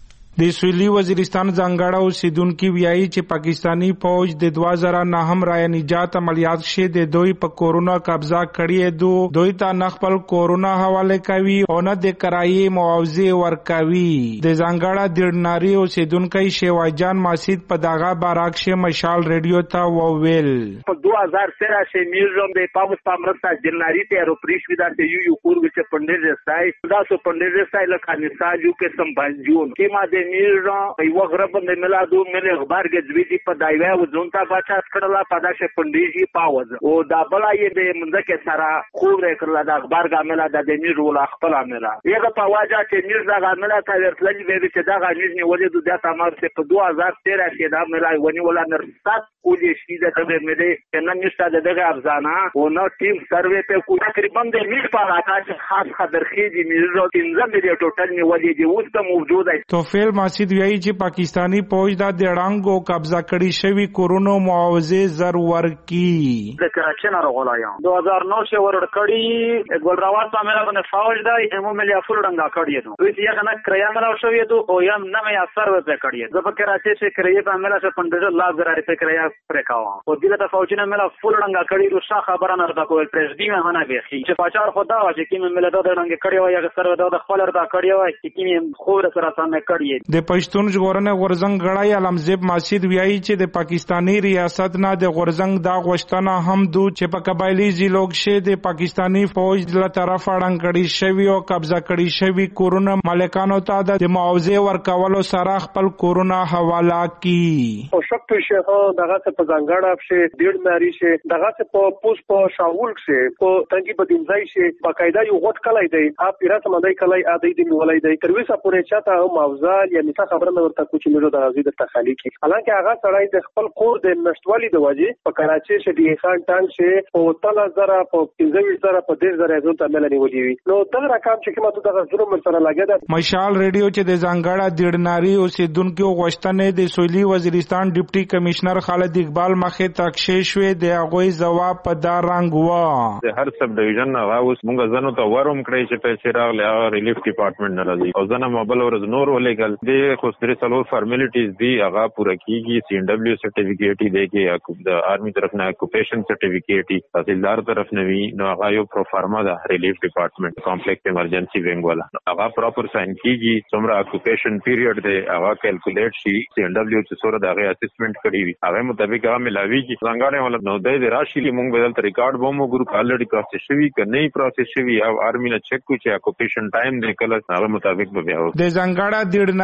د سویلي وزیرستان ځانګړو اوسیدونکو ویایي چې پاکستانی فوج د دوه زره نه هم رای نجات عملیات شه د دوی په کورونا قبضه کړی دو دوی ته نخپل کورونا حواله کوي او نه د کرایې معاوضه ورکوي د ځانګړا دیړناری اوسیدونکو شیواجان ماسید په دغه باراکشه مشال رادیو ته وویل په دوه هزار سره شه میوزیم د پاوس پامرستا دیړناری ته روپریش ودا ته یو یو کور وچ پندر رسای دا سو پندر رسای لکه مثال یو کې سم بنجون کې ما میرا یو غرب د ملادو مل اخبار کې ځویدي په دایوه او ځونتا بچا کړلا پداشه پندېږي پاوز او دا بلای د منځکه سره خو ورکړل د اخبار غاملا د میر ول خپل عمله یغه په واجه چې میر دا غاملا تا ورتللی وی چې دا غامیر نه ولې د تمام څخه په دوه هزار تیره کې دا ملای ونی ولا نرسات کولې شي د دغه مې د نن نشته دغه افزانه او نو ټیم سروې په کو تقریبا د میر په راکاش خاص خبرخي دي میر پنځه ملي ټوټل نه ولې دی اوس ته موجود دی توفیل ماسید ویایي چې پاکستانی فوج د ډړانګو قبضه کړي شوی کورونو معاوضه زر ورکی د کراچۍ نه راغلایم دوه هزار نو شه ورډ کړي ګل راوات په مله باندې فوج دی همو ملي افول ډنګا کړی دو دوی یې کنه کریا مله شوی دو او یم نه مې اثر وځ کړی د په کراچۍ شه کریا په مله شه پندرہ لاکھ زر روپے کریا پر کاوه او دله ته فوج نه مله فول ډنګا کړی دو شاه خبره نه راکو پرېږدي مې نه به چې پاچار خدا چې کیم مله د ډنګ کړی و یا سر د خپل ردا کړی و چې کیم خو سره سم کړی د پښتون ژغورنې غورزنګ غړای علمزیب ماسید ویایي چې د پاکستانی ریاست نه د غورزنګ دا غوښتنه هم دو چې په قبایلی ضلعو کې د پاکستانی فوج له طرف اړنګ کړي شوی او قبضه کړي شوی کورونه مالکانو ته د معاوضه ورکولو سره خپل کورونه حواله کی او شپ شه دغه په ځانګړه شه ډېر ناری شه دغه په پوس په شاول شه په تنګي بدینځای شه باقاعده یو غټ کلای دی اپ پیرات مندای کلای ا دې دی ولای دی تر وسه پورې چاته معاوضه یا مثال خبره نه ورته کوچ مې د غزي د تخالی کی حالانکه هغه سړی د خپل کور د نشټوالي د وجې په کراچۍ شه دی خان ټانګ شه او تل زره په پنځه زره په دې زره ځون ته ملني ولي نو دا رقم چې کومه د ظلم سره لګیدا مشال رادیو چې د ځانګړه دیړناری اوسیدونکو غوښتنې د سویلي وزیرستان ډیپټي کمشنر خالد اقبال مخه تکشې شوې د هغه جواب په دار رنگ و د هر سب ډیویژن هغه اوس موږ ځنو ته وروم کړی چې پیسې راغلي هغه ریلیف ډپارټمنټ نه راځي او ځنه موبایل ورز نور ولېګل د خو ستري څلور فارمیلیټیز دی هغه پوره کیږي سی ان ډبلیو سرټیفیکیټ دی کې د آرمي طرف نه اکوپیشن سرټیفیکیټ تحصیلدار طرف نه وی نو هغه یو پروفارما د ریلیف ډپارټمنټ کمپلیکس ایمرجنسي وینګ والا هغه پراپر ساين کیږي څومره اکوپیشن پیریډ دی هغه کیلکولیټ شي سی ان ډبلیو چې سره دغه اسسمنت کړی وي هغه مطابق هغه ملاویږي څنګه ولا نو د راشي موږ بدل طریقې کارت بومو ګروپ الریډي پروسس شوی ک نه پروسس شوی او آرمي نه چک کو چې اکوپیشن ټایم دی کله هغه مطابق به بیا د زنګړه دیړ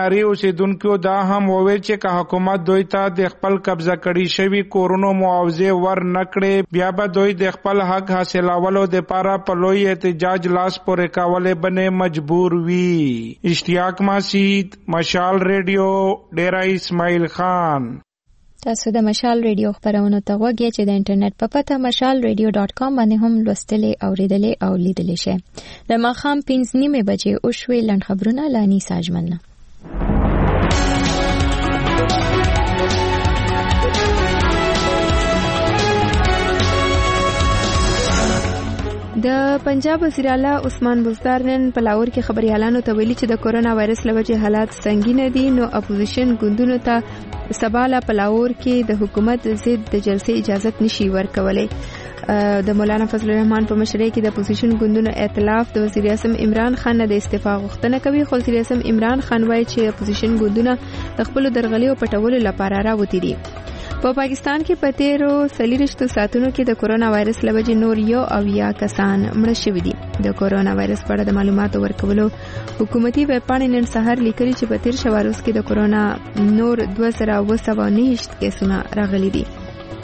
مناري اوسیدونکو دا هم وویل چې که حکومت دوی ته د خپل قبضه کړي شوی کورونو معاوضه ور نکړي بیا به دوی د خپل حق حاصلولو د پاره په لوی احتجاج لاس پورې کولې بنې مجبور وي. اشتیاق ماسید، مشال ریډیو، ډیرا اسماعیل خان. تاسو د مشال ریډیو خبرونو ته وګورئ چې د انټرنیټ په پته مشال ریډیو ډاټ کام باندې هم لوستلې او ریډلې او لیدلې شي. د ماښام پنځه نیمې بجې او شوي لنډ خبرونه لانی ساجمنه. د پنجاب وزیر اعلی عثمان بزدار نن په لاهور کې خبريالانو ته ویلي چې د کورونا وایرس لوجه حالات سنگین دي، نو اپوزیشن ګوندونو ته سباله په لاهور کې د حکومت ضد د جلسې اجازه نشي ورکولای. د مولانا فضل الرحمن په مشرۍ کې د اپوزیشن ګوندونو ائتلاف د وزیر اعظم عمران خان د استعفا غوښتنه کوي، خو وزیر اعظم عمران خان وایي چې اپوزیشن ګوندونه د خپل درغلي او پټولو لپاره راوتی دي. په پاکستان کې په تیرو څلوېښتو ساعتونو کې د کورونا وایرس له وجې نور یو اویا کسان مړه شوي دي. د کورونا وایرس په اړه د معلوماتو ورکولو حکومتي ویبپاڼې نن سهار لیکلي چې په تیر شوارز کې د کورونا نور دوه زره اوه سوه نهشت کیسونه راغلي دي.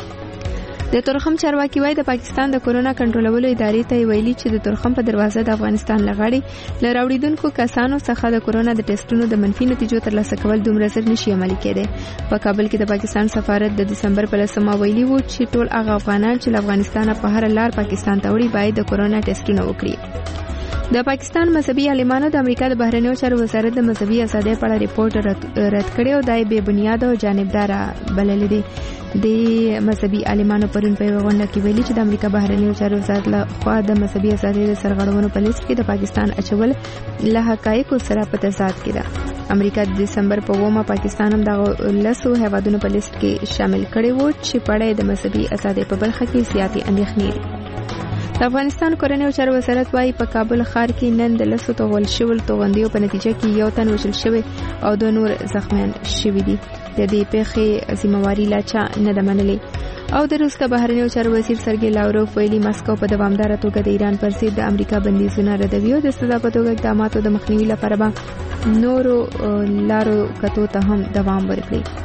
د تورخم چارواکي وایي د پاکستان د کورونا کنټرولولو ادارې ته ویلي چې د تورخم په دروازه د افغانستان لغړي له راوړیدونکو کسانو څخه د کورونا د ټیسټونو د منفي نتیجو ترلاسه کول دومره زر نشي عملي کېدی. په کابل کې د پاکستان سفارت د دسمبر په لسمه ویلي وو چې ټول هغه افغانان چې له افغانستانه په هر لار پاکستان ته وړي باید د کورونا ټیسټونه وکړي. د پاکستان مذهبي عالمانو د امریکا د بهرنیو چارو وزارت د مذهبي ازادۍ په اړه ریپورت رد کړی او دای بې بنیاد او جانبدار بللی دی. د مذهبي عالمانو پرون په غونډه کې ویلي چې د امریکا بهرنیو چارو وزارت له خوا د مذهبي ازادۍ د سرغړونو په لیست کې د پاکستان اچول له حقایقو سره په تضاد کې ده. امریکا د دسمبر په اومه پاکستان هم د لسو هیوادونو په لیست کې شامل کړي وو چې په اړه د مذهبي ازادۍ په برخه کې زیاتې اندېښنې دي. د افغانستان کورنیو چارو وزارت وايي په کابل ښار کې نن د لسو توغل شول توغندیو په نتیجه کې یو تن وژل شوی او دوه نور زخمیان شوي دي. د دې پیښې ذمہواري لا چا نه ده منلې. او د روس د بهرنیو چارو وزیر سرګي لاوروف ویلي مسکو په دوامداره توګه د ایران پر ضد د امریکا بندیزونه ردوي او د سزا په توګه اقداماتو د مخنیوي لپاره به نورو لارو کتو ته هم دوام ورکړي.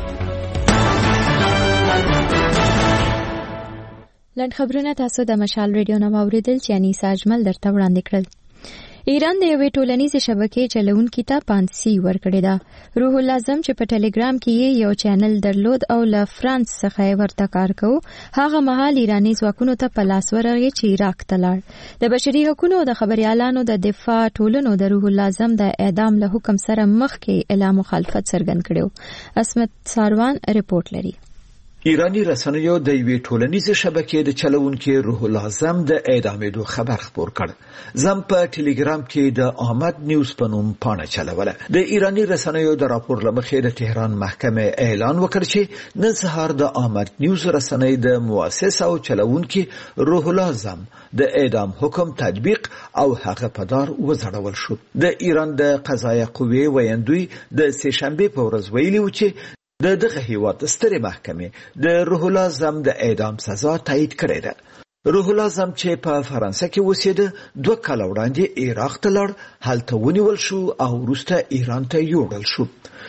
لنډ خبرونه تاسو د مشال ریډیو نه واوریدل چې انیسا اجمل درته وړاندې کړل. ایران د یوې ټولنیزې شبکې چلونکي ته پانسي ورکړې ده. روح الله اعظم چې په ټلګرام کې یو چینل درلود او له فرانس څخه ورته کار کوو، هغه مهال ایراني ځواکونو ته په لاس ورغی چې عراق ته لاړ. د بشري حقوقو او د خبريالانو د دفاع ټولنو د روح الله اعظم د اعدام له حکم سره مخکې اعلان مخالفت څرګند کړو. اسمت ساروان رپورټ لري. ایرانی رسنیو د یوې ټولنیزې شبکې د چلونکي روح الله اعظم د اعدامېدو خبر خپور کړ. زم په ټلګرام کې د احمد نیوز په نوم پاڼه چلوله. د ایرانی رسنیو د راپور لمخې د تهران محکمه اعلان وکړ چې نن سهار د احمد نیوز رسنۍ د مؤسس او چلونکي روح الله اعظم د اعدام حکم تطبیق او هغه په دار وځړول شو. د ایران د قضایه قوې ویاندوی د سه شنبه په ورځ ویلي و چې د دغه هیواد سترې محکمې د روح الله اعظم د اعدام سزا تایید کړې ده. روح الله اعظم چې په فرانسه کې اوسېده دوه کاله وړاندې عراق ته لاړ، هلته ونیول شو او وروسته ایران ته یوړل شو.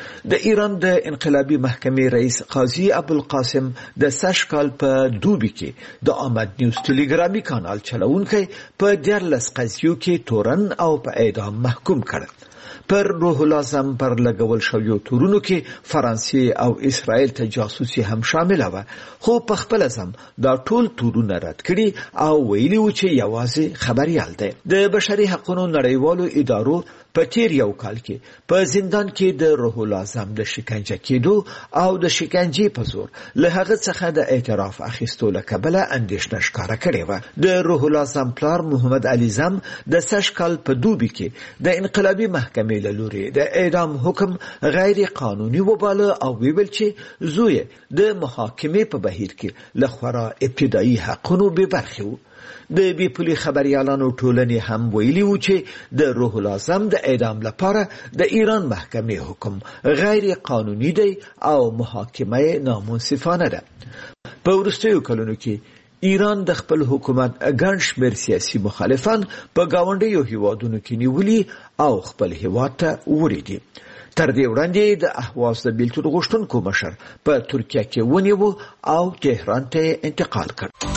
د ایران د انقلابي محکمې رئیس قاضي ابوالقاسم د سږ کال په دوبي کې د احمد نیوز ټلګرامي کانال چلونکی په دیارلس قضیو کې تورن او په اعدام محکوم کړ. پر روح الله اعظم پر لګول شویو تورونو کې فرانسې او اسرائیل ته جاسوسي هم شامل و، خو په خپل ځم دا ټول تورونه رد کړي او ویلي و چې یوازې خبريال دی. د بشري حقوقو نړیوالو ادارو په تیر یو کال کې په زندان کې د روح الله اعظم د شکنجه کېدو او د شکنجې په زور له هغه څخه د اعتراف اخیستو له کبله اندېښنه ښکاره کړې وه. د روح الله اعظم پلار محمد علي زم د سږ کال په دوبي کې د انقلابي محکمې له لوري د اعدام حکم غیر قانوني وباله او ویل چې زوی د محاکمې په بهیر کې له خورا ابتدایي حقونو بې برخې و. د بیپولي خبريالانو ټولنې هم ویلي و چې د روح الله اعظم د اعدام لپاره د ایران محکمې حکم غیر قانوني دی او محاکمه نامنصفانه ده. په وروستیو کلونو کې ایران د خپل حکومت ګڼ شمېر سیاسي مخالفان په ګاونډیو هیوادونو کې نیولي او خپل هیواد ته وړي دي. تر دې وړاندې د اهواز د بیلتون غوښتونکو مشر په ترکیه کې ونیو او تهران ته انتقال کړ.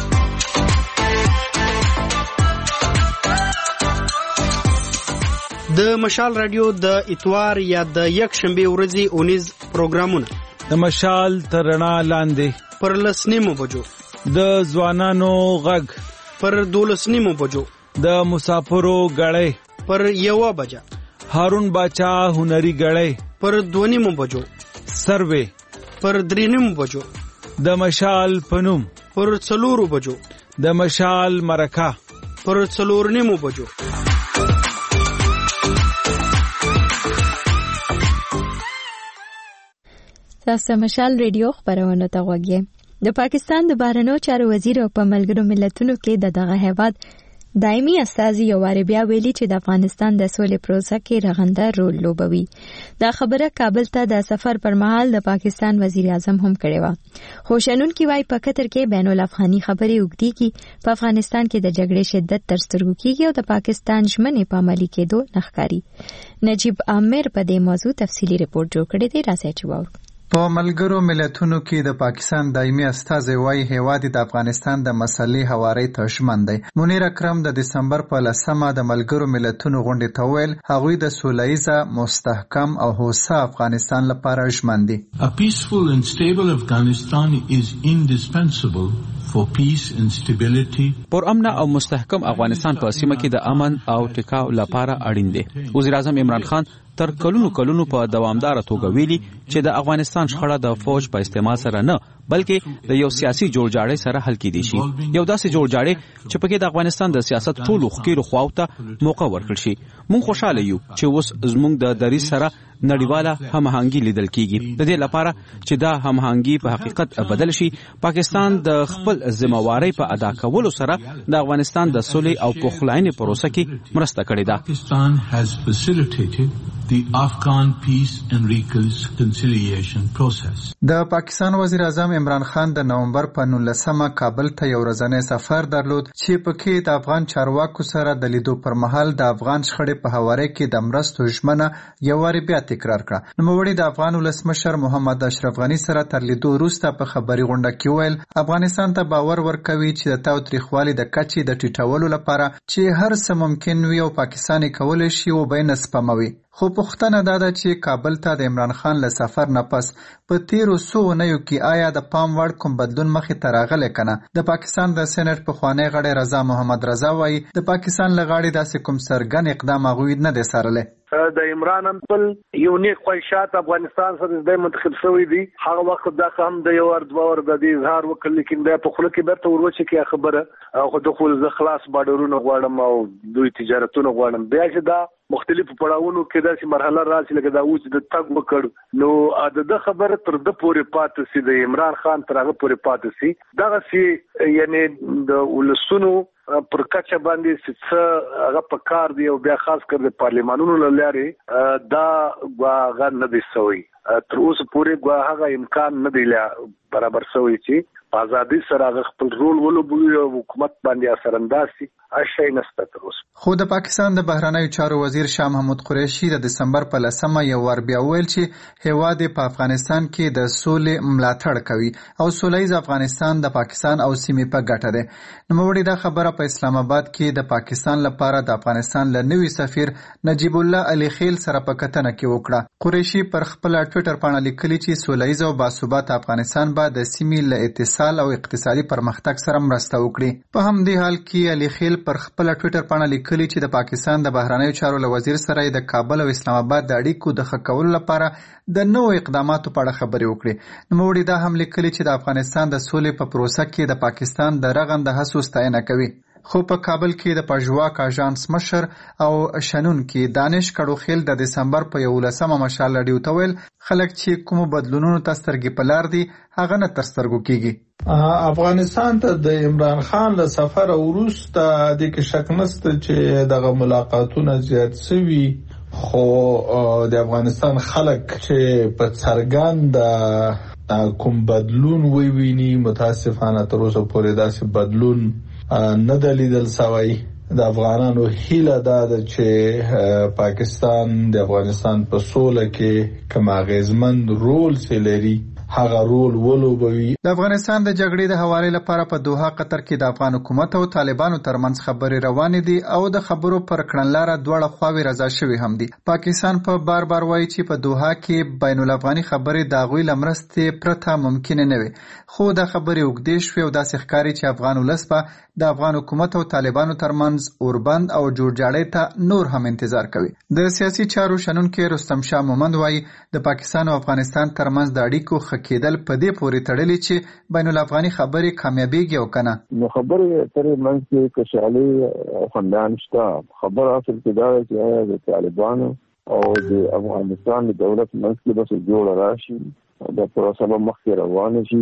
د مشال رادیو د اتوار یا د یک شنبه ورځې اونیز پروګرامونه د مشال ترنا لاندې پر لسنیمو بجو، د ځوانانو غږ پر دولسنیمو بجو، د مسافرو غړې پر یوه بجه، هارون باچا هنري غړې پر دونیمو بجو، سروې پر درینیمو بجو، د مشال پنوم پر څلورو بجو، د مشال مرکه پر څلورنیمو بجو. تاسو مشال ریډیو خبرونه ته غوږی. د پاکستان د بهرنیو چارو وزیر او په ملګرو ملتونو کې د دغه هیواد دایمي استازي یو وار بیا ویلي چې د افغانستان د سولې پروسه کې رغنده رول لوبوي. دا خبره کابل ته د سفر پر مهال د پاکستان وزیر اعظم هم کړې وه. خو شنونکي وایي په قطر کې بین الافغاني خبرې اوږدېږي، په افغانستان کې د جګړې شدت تر سترګو کېږي او د پاکستان ژمنې په عملي کېدو نه ښکاري. نجیب عامر په دې موضوع تفصیلي رپورټ جوړ کړی دی، راځئ چې واورو. په ملګرو ملتونو کې د پاکستان دایمي استازی وايي هیواد د افغانستان د مسلې هواري ته ژمن دی. منیر اکرم د دسمبر په لسمه د ملګرو ملتونو غونډې ته ویل هغوی د سولهییزه مستحکم او هوسا افغانستان لپاره ژمن دي. A peaceful and stable Afghanistan is indispensable for peace and stability. پر امن او مستحکم افغانستان په سیمه کې د امن او ټکاو لپاره اړین دی. وزیر اعظم عمران خان تر کلونو کلونو په دوامدار توګه ویلي چې د افغانستان شخړه د فوج په استعمال سره نه بلکې د یو سیاسي جوړجاړي سره حل کېدی شي. یو داسې جوړجاړي چې پکې د افغانستان د سیاست ټولو خکیرو خواوته موقع ورکړل شي. مونږ خوشاله یو چې اوس زموږ د دریځ سره نړیواله هماهنګي لیدل کیږي. د دې لپاره چې دا هماهنګي په حقیقت بدل شي، پاکستان د خپل ذمہواری په ادا کولو سره د افغانستان د صلح او پخلاینې پروسه کې مرسته کړې ده. Pakistan has facilitated the Afghan peace and reconciliation process. د پاکستان وزیر اعظم عمران خان د نومبر په نولسمه کابل ته یو ورځنی سفر درلود چې پکې د افغان چارواکو سره د لیدو پر مهال د افغان شخړې په هواري کې د مرستو ژمنه یو وار بیا تکرار کړه. نوموړي د افغان ولسمشر محمد اشرف غني سره تر لیدو وروسته په خبري غونډه کې ویل افغانستان ته باور ورکوي چې د تاوتریخوالي د کچې د ټیټولو لپاره چې هر څه ممکن وي او پاکستان کولی شي او به نه سپموي. خو پوښتنه دا ده چې کابل ته د عمران خان له سفر نه پس په تیرو څو اونیو کې آیا د پام وړ کوم بدلون مخې ته راغلی که نه؟ د پاکستان د سینټ پخوانی غړی رضا محمد رضا وایي د پاکستان له غاړې داسې کوم څرګند اقدام هغوی نه دی څارلی. د عمران هم خپل یو نیک خواهشات افغانستان سره د منتخب شوی دي. هغه وخت دا هم د یو ور دوه ور د دې اظهار وکړ، لیکن بیا په خله کې بیرته وروچې کې خبره خو د خپل خلاص بارډرونو غواړم او دوی تجارتونو غواړم. بیا چې دا مختلفو پړاوونو کې داسې مرحله راشي لکه دا اوس د تګ وکړ نو د خبره تر د پورې پاتې سي، د عمران خان تر هغه پورې پاتې سي. دغه سي یعنی د ولسونو پر کچه باندې څه هغه په کار دی او بیا خاص کر د پارلیمانونو لارې دا غا نه دی سوی. تر اوسه پورې غا هغه امکان نه دی لا برابر سوی چې آزادی سره هغه خپل رول ولوبوي او حکومت باندې اثر انداز شي. اشي نسته تر اوسه. خو د پاکستان د بهرنیو چارو وزیر شاه محمود قریشي د دسمبر په لسمه یو ور بیا ویل چې هیواد په افغانستان کې د سولې ملاتړ کوي او سولهییز افغانستان د پاکستان او سیمې په ګټه ده. نوموړي دا خبره په اسلام آباد کې د پاکستان لپاره د افغانستان له نوي سفیر نجیب الله علي خیل سره په کتنه کې وکړه. قریشي پر خپل ټوئیټر باندې لیکلي چې سولهییز او باثباته افغانستان به د سیمې له اتصال او اقتصادي پرمختګ سره مرسته وکړي. په همدې حال کې علي خیل پر خپل ټوئیټر باندې لیکلي چې د پاکستان د بهرنیو چارو له وزیر سره د کابل او اسلام آباد د اړیکو د ښه کولو لپاره د نوو اقداماتو په اړه خبرې وکړي. نوموړي دا هم لیکلي چې د افغانستان د سولې په پروسه کې د پاکستان د رغنده هڅو ستاینه کوي. خو په کابل کې د پژواک اژانس مشر او شنونکي دانش کړوخیل د دسمبر په یولسمه مشال رادیو ته ویل خلک چې کوم بدلونونو ته سترګې په لار دي هغه نه تر سترګو کېږي. افغانستان ته د عمران خان له سفر وروسته د کې شک نشته چې دغه ملاقاتونه زیات شوي، خو د افغانستان خلک چې په څرګند کوم بدلون وویني متاسفانه تر اوسه پورې داسې بدلون نه دی لیدل شوی. د افغانانو هیله ده چې پاکستان د افغانستان په سوله کې کوم اغیزمن رول لري هغه رول ولوبوي. د افغانستان د جګړې د حوالې لپاره په دوحه قطر کې د افغان حکومت او طالبانو ترمنځ خبرې روانې دي او د خبرو پر کړنلاره دواړه خواوې رضا شوي هم دي. پاکستان په بار بار وایي چې په دوحه کې بین الافغاني خبرې د هغوی له مرستې پرته ممکن نه وي، خو دا خبرې اوږدې شوې او داسې ښکاري چې افغان ولس به د افغان حکومت او طالبانو ترمنځ اوربند او جوړجاړي ته نور هم انتظار کوي. د سیاسي چارو شنونکي رستم شاه مومند وایي د پاکستان او افغانستان ترمنځ د اړیکو ښه کېدل په دې پورې تړلي چې بین الافغاني خبرې کامیابیږي او کنه. نو خبرې ترې منځ کې کشالي او خندان شته. خبر اصل کې دا چې د طالبانو او د افغانستان د دولت منځ کې بس جوړ راشي د پروسه به مخکې روانه شي.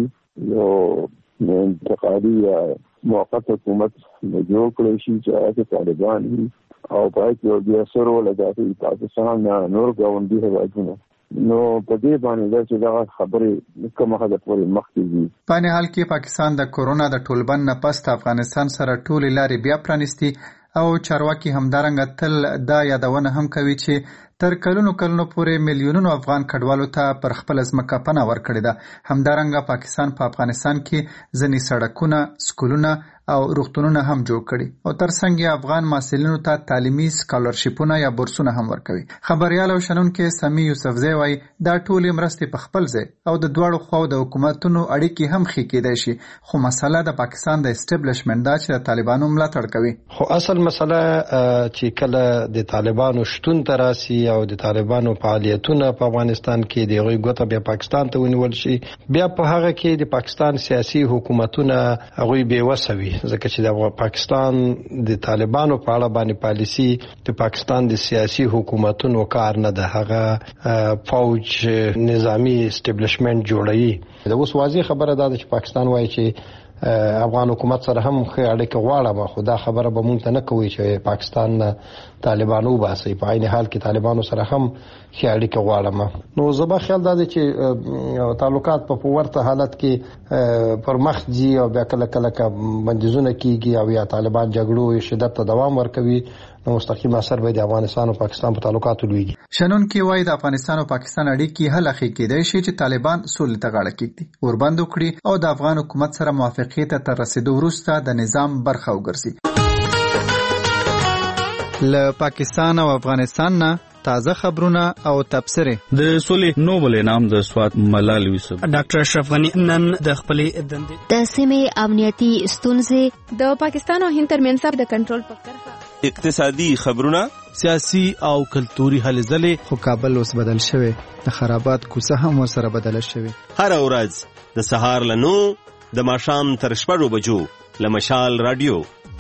یو انتقالي موقت حکومت جوړ کړی شي چې هغه طالبان وي او پای کې بیا سره ولګاتي پاکستان نه نور ګاونډي هیوادونه. نو په دې باندې چې دا خبرې کومه حد پورې مخکې دي. په نه حال کې پاکستان د کورونا د ټولبند نه پس افغانستان سره ټولې لارې بیا پرانیستي او چارواکي همدارنګه تل دا یادونه هم کوي چې تر کلونو کلونو پورې میلیونونو افغان کډوالو ته پر خپل ځمکه پناه ورکړې ده. همدارنګه پاکستان په افغانستان کې ځینې سړکونه، سکولونه او روغتونونه هم جوړ کړي او ترڅنګ یې افغان محصلینو ته تعلیمي سکالرشیپونه یا بورسونه هم ورکوي. خبريال او شنونکي سمي یوسفزی وایي دا ټولې مرستې په خپل ځای او د دواړو خواو د حکومتونو اړیکې هم ښې کېدای شي، خو مسله د پاکستان د اسټابلیشمنټ دا چې د طالبانو ملاتړ کوي. خو اصل مسله چې کله د طالبانو شتون ته راسي او د طالبانو فعالیتونه په افغانستان کې د غوي ګوته بیا پاکستان ته ونیول شي، بیا په هغه کې د پاکستان سیاسي حکومتونه هغه به وسوي ځکه چې د پاکستان د طالبانو په اړه باندې پالیسی د پاکستان د سیاسي حکومتونو کار نه ده، هغه فوج نظامی اسټابلیشمنت جوړوي. د اوس واضح خبره ده چې پاکستان وایي چې افغان حکومت سره هم ښه اړیکه غواړم، خو دا خبره به مونږ ته نه کوي چې پاکستان طالبانو وباسي. په عین حال کې طالبانو سره هم ښه اړیکه غواړم. نو زما خیال دا دی چې تعلقات په ورته حالت کې پر مخ ځي او بیا کله کله بندیزونه کیږي او یا طالبان جګړو شدت ته دوام ورکوي، نو مستقیم اثر به د افغانستان او پاکستان په تعلقاتو لويږي. شنونکي وایي د افغانستان او پاکستان اړیکې هله ښې کېدای شي چې طالبان سولې ته غاړه کېږدي، اوربند وکړي او د افغان حکومت سره موافقې ته تر رسیدو وروسته د نظام برخه وګرځي. له پاکستان او افغانستان نه تازه خبرونه او تبصرې. د سولې نوبل انعام د سوات ملال یوسف ډاکټر اشرف غنی نن د خپلې دندې د سیمې امنیتي ستونزې د پاکستان او هند ترمنځ د کنټرول په کرښه اقتصادي خبرونه، سیاسي او کلتوري هلې ځلې. خو کابل اوس بدل شوی، د خرابات کوڅه هم ورسره بدله شوی. هر ورځ د سهار له نو د ماښام تر شپږو بجو له مشال رادیو.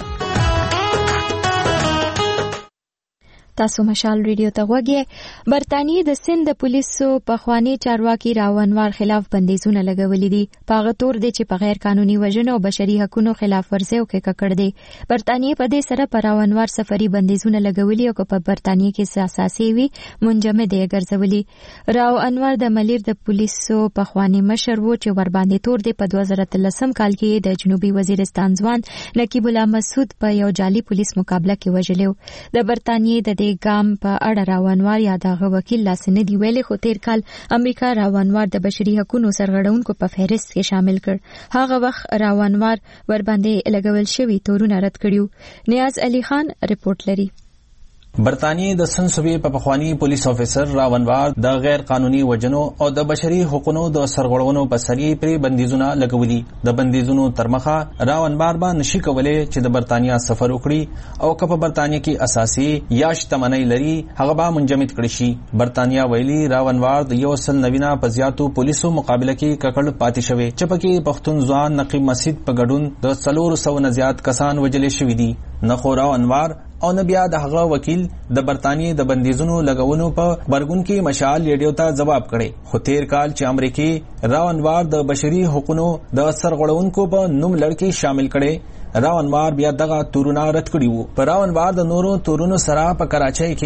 تاسو مشال ریډیو ته غوږی. برتانیې د سند د پولیسو په خوانی چارواکي راونوار خلاف بندیزونه لګولې دي. پاغه تور دي چې په غیر قانوني وژنو او بشري حقوقو خلاف ورزي او کې ککړ دي. برتانیې په دې سره پر راونوار سفري بندیزونه لګولې او په برتانیې کې اساسي وي منجمد یې ګرځولې. راو انوار د ملیر د پولیسو په خوانی مشر وو چې ور باندې تور دي په دوه زره اتلسم کال کې د جنوبي وزیرستان ځوان نقیب الله مسعود په یو جعلي پولیس مقابله کې وژلو. د برتانیې د د ګام په اړه راونوار یا دغه وکیل لاس نه دی ویلي، خو تیر کال امریکا راونوار د بشري حقوقو سرغړونکو په فهرست کې شامل کړ. هغه وخت راونوار ور باندې لګول شوی تورونه رد کړیو. نیاز علي خان رپورټ لري. برطانیې د سن صوبې په پخوانی پولیس افیسر راونوار د غیر قانوني وجنو او د بشري حقوقو د سرغړونو په سری پرې بندیزونه لګولي. د بندیزونو ترمخه راونوار به نشي کولای چې د برطانیې سفر وکړي او که په برطانیې کې اساسي یا شتمنۍ لري هغه به منجمد کړي شي. برطانیې ویلي راونوار د یو سل نوینه په زیاتو پولیسو مقابله کې ککړ پاتې شوی چې پکې پښتون ځوان نقیب مسعود په ګډون د څلور سو نه زیات کسان وجلې شوي دي. نه خو راونوار او نه بیا د هغه وکیل د برطانیې د بندیزونو لګونو په برګون کې مشال ریډیو ته جواب کړي. خو تیر کال چې امریکای راونوار د بشري حقوقو د سرغړونکو په نوم لړکی شامل کړي، راونوار بیا دغه تورونه رد کړي وو. پر راونوار د نورو تورونو سره په کراچۍ کې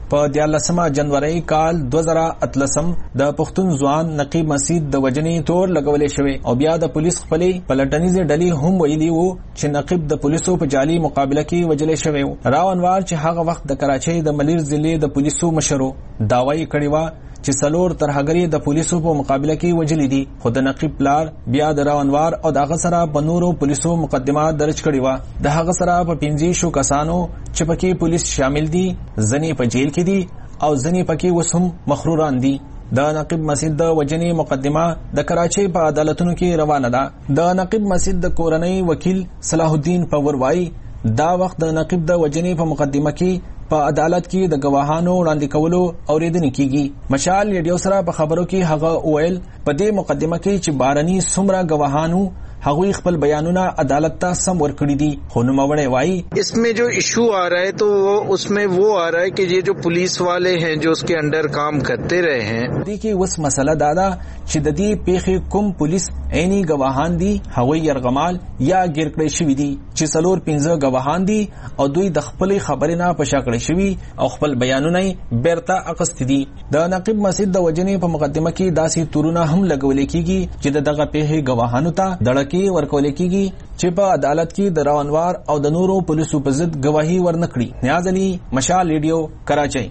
په دیارلسمه جنوري کال دوه زره اتلسم د پښتون ځوان نقیب مسعود د وجنې تور لګولې شوی او بیا د پولیس خپلې پلټنیزې ډلې هم ویلي وو چې نقیب د پولیسو په جعلي مقابله کې وجلې شوی و. راونوار چې هغه وخت د کراچۍ د ملیر ضلع د پولیسو مشرو داوی کړی و چې سلور ترهګری د پولیسو په مقابله کې وجلې دي، خو د نقیب پلار بیا د راونوار او د هغه سره په نورو پولیسو مقدمه درج کړې و. د هغه سره په پنځه شو کسانو چې پکې پولیس شامل دي ځنې په جیل کې دي او ځنې پکې وسهم مخروران دي. د نقیب مسعود د وجنې مقدمه د کراچۍ په عدالتونو کې روانه ده. د نقیب مسعود د کورنۍ وکیل صلاح الدین پور وایي دا وخت د نقیب د وجنې په مقدمه کې په عدالت کې د گواهانو وړاندې کولو اوریدنې کیږي. مشال ریډیو سره په خبرو کې هغه ویل په دې مقدمه کې چې بارني سمرا گواهانو هغوی خپل بیانونه عدالت ته سم ورکړي دي، خو نوموړی وایي इसमें जो इशू आ रहा है तो वो उसमें वो आ रहा है कि ये जो पुलिस वाले हैं जो उसके अंडर काम करते रहे हैं دې کې اوس مسله دا ده چې د دې پیښې کوم پولیس عیني گواهان دي هغوی يرغمال یا ګیر کړی شوي دي چې څلور پنځه گواهان دي او دوی د خپلې خبرې نه په شا کړی شوي او خپل بیانونه یې بیرته اخیستي دي. د نقیب مسعود د وجنې په مقدمه کې داسې تورونه هم لګولې کیږي چې د دغه پیښې گواهانو ته دړکې ورکول کیږي چې په عدالت کې د راونوار او د نورو پولیسو په ضد گواهی ورنکړي. نیاز علي، مشال ریډیو، کراچۍ.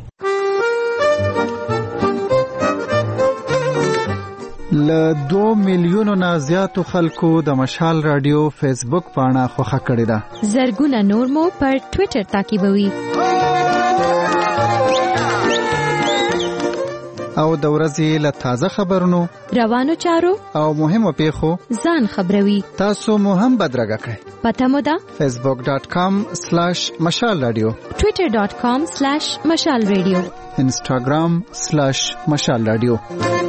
ل دو میلیونو نه زیاتو خلکو د مشال رادیو فیسبوک پاڼه خوښه کړې ده. زرګونه نور مو پر ټوئیټر تعقیبوي او د ورځې له تازه خبرونو، روانو چارو او مهمو پیښو ځان خبروي. تاسو مو هم بدرګه کړئ. پته مو ده فیسبوک ډاٹ کام سلیش مشال رادیو، ټوئیټر ډاٹ کام سلیش مشال رادیو، انسټاګرام سلیش مشال رادیو.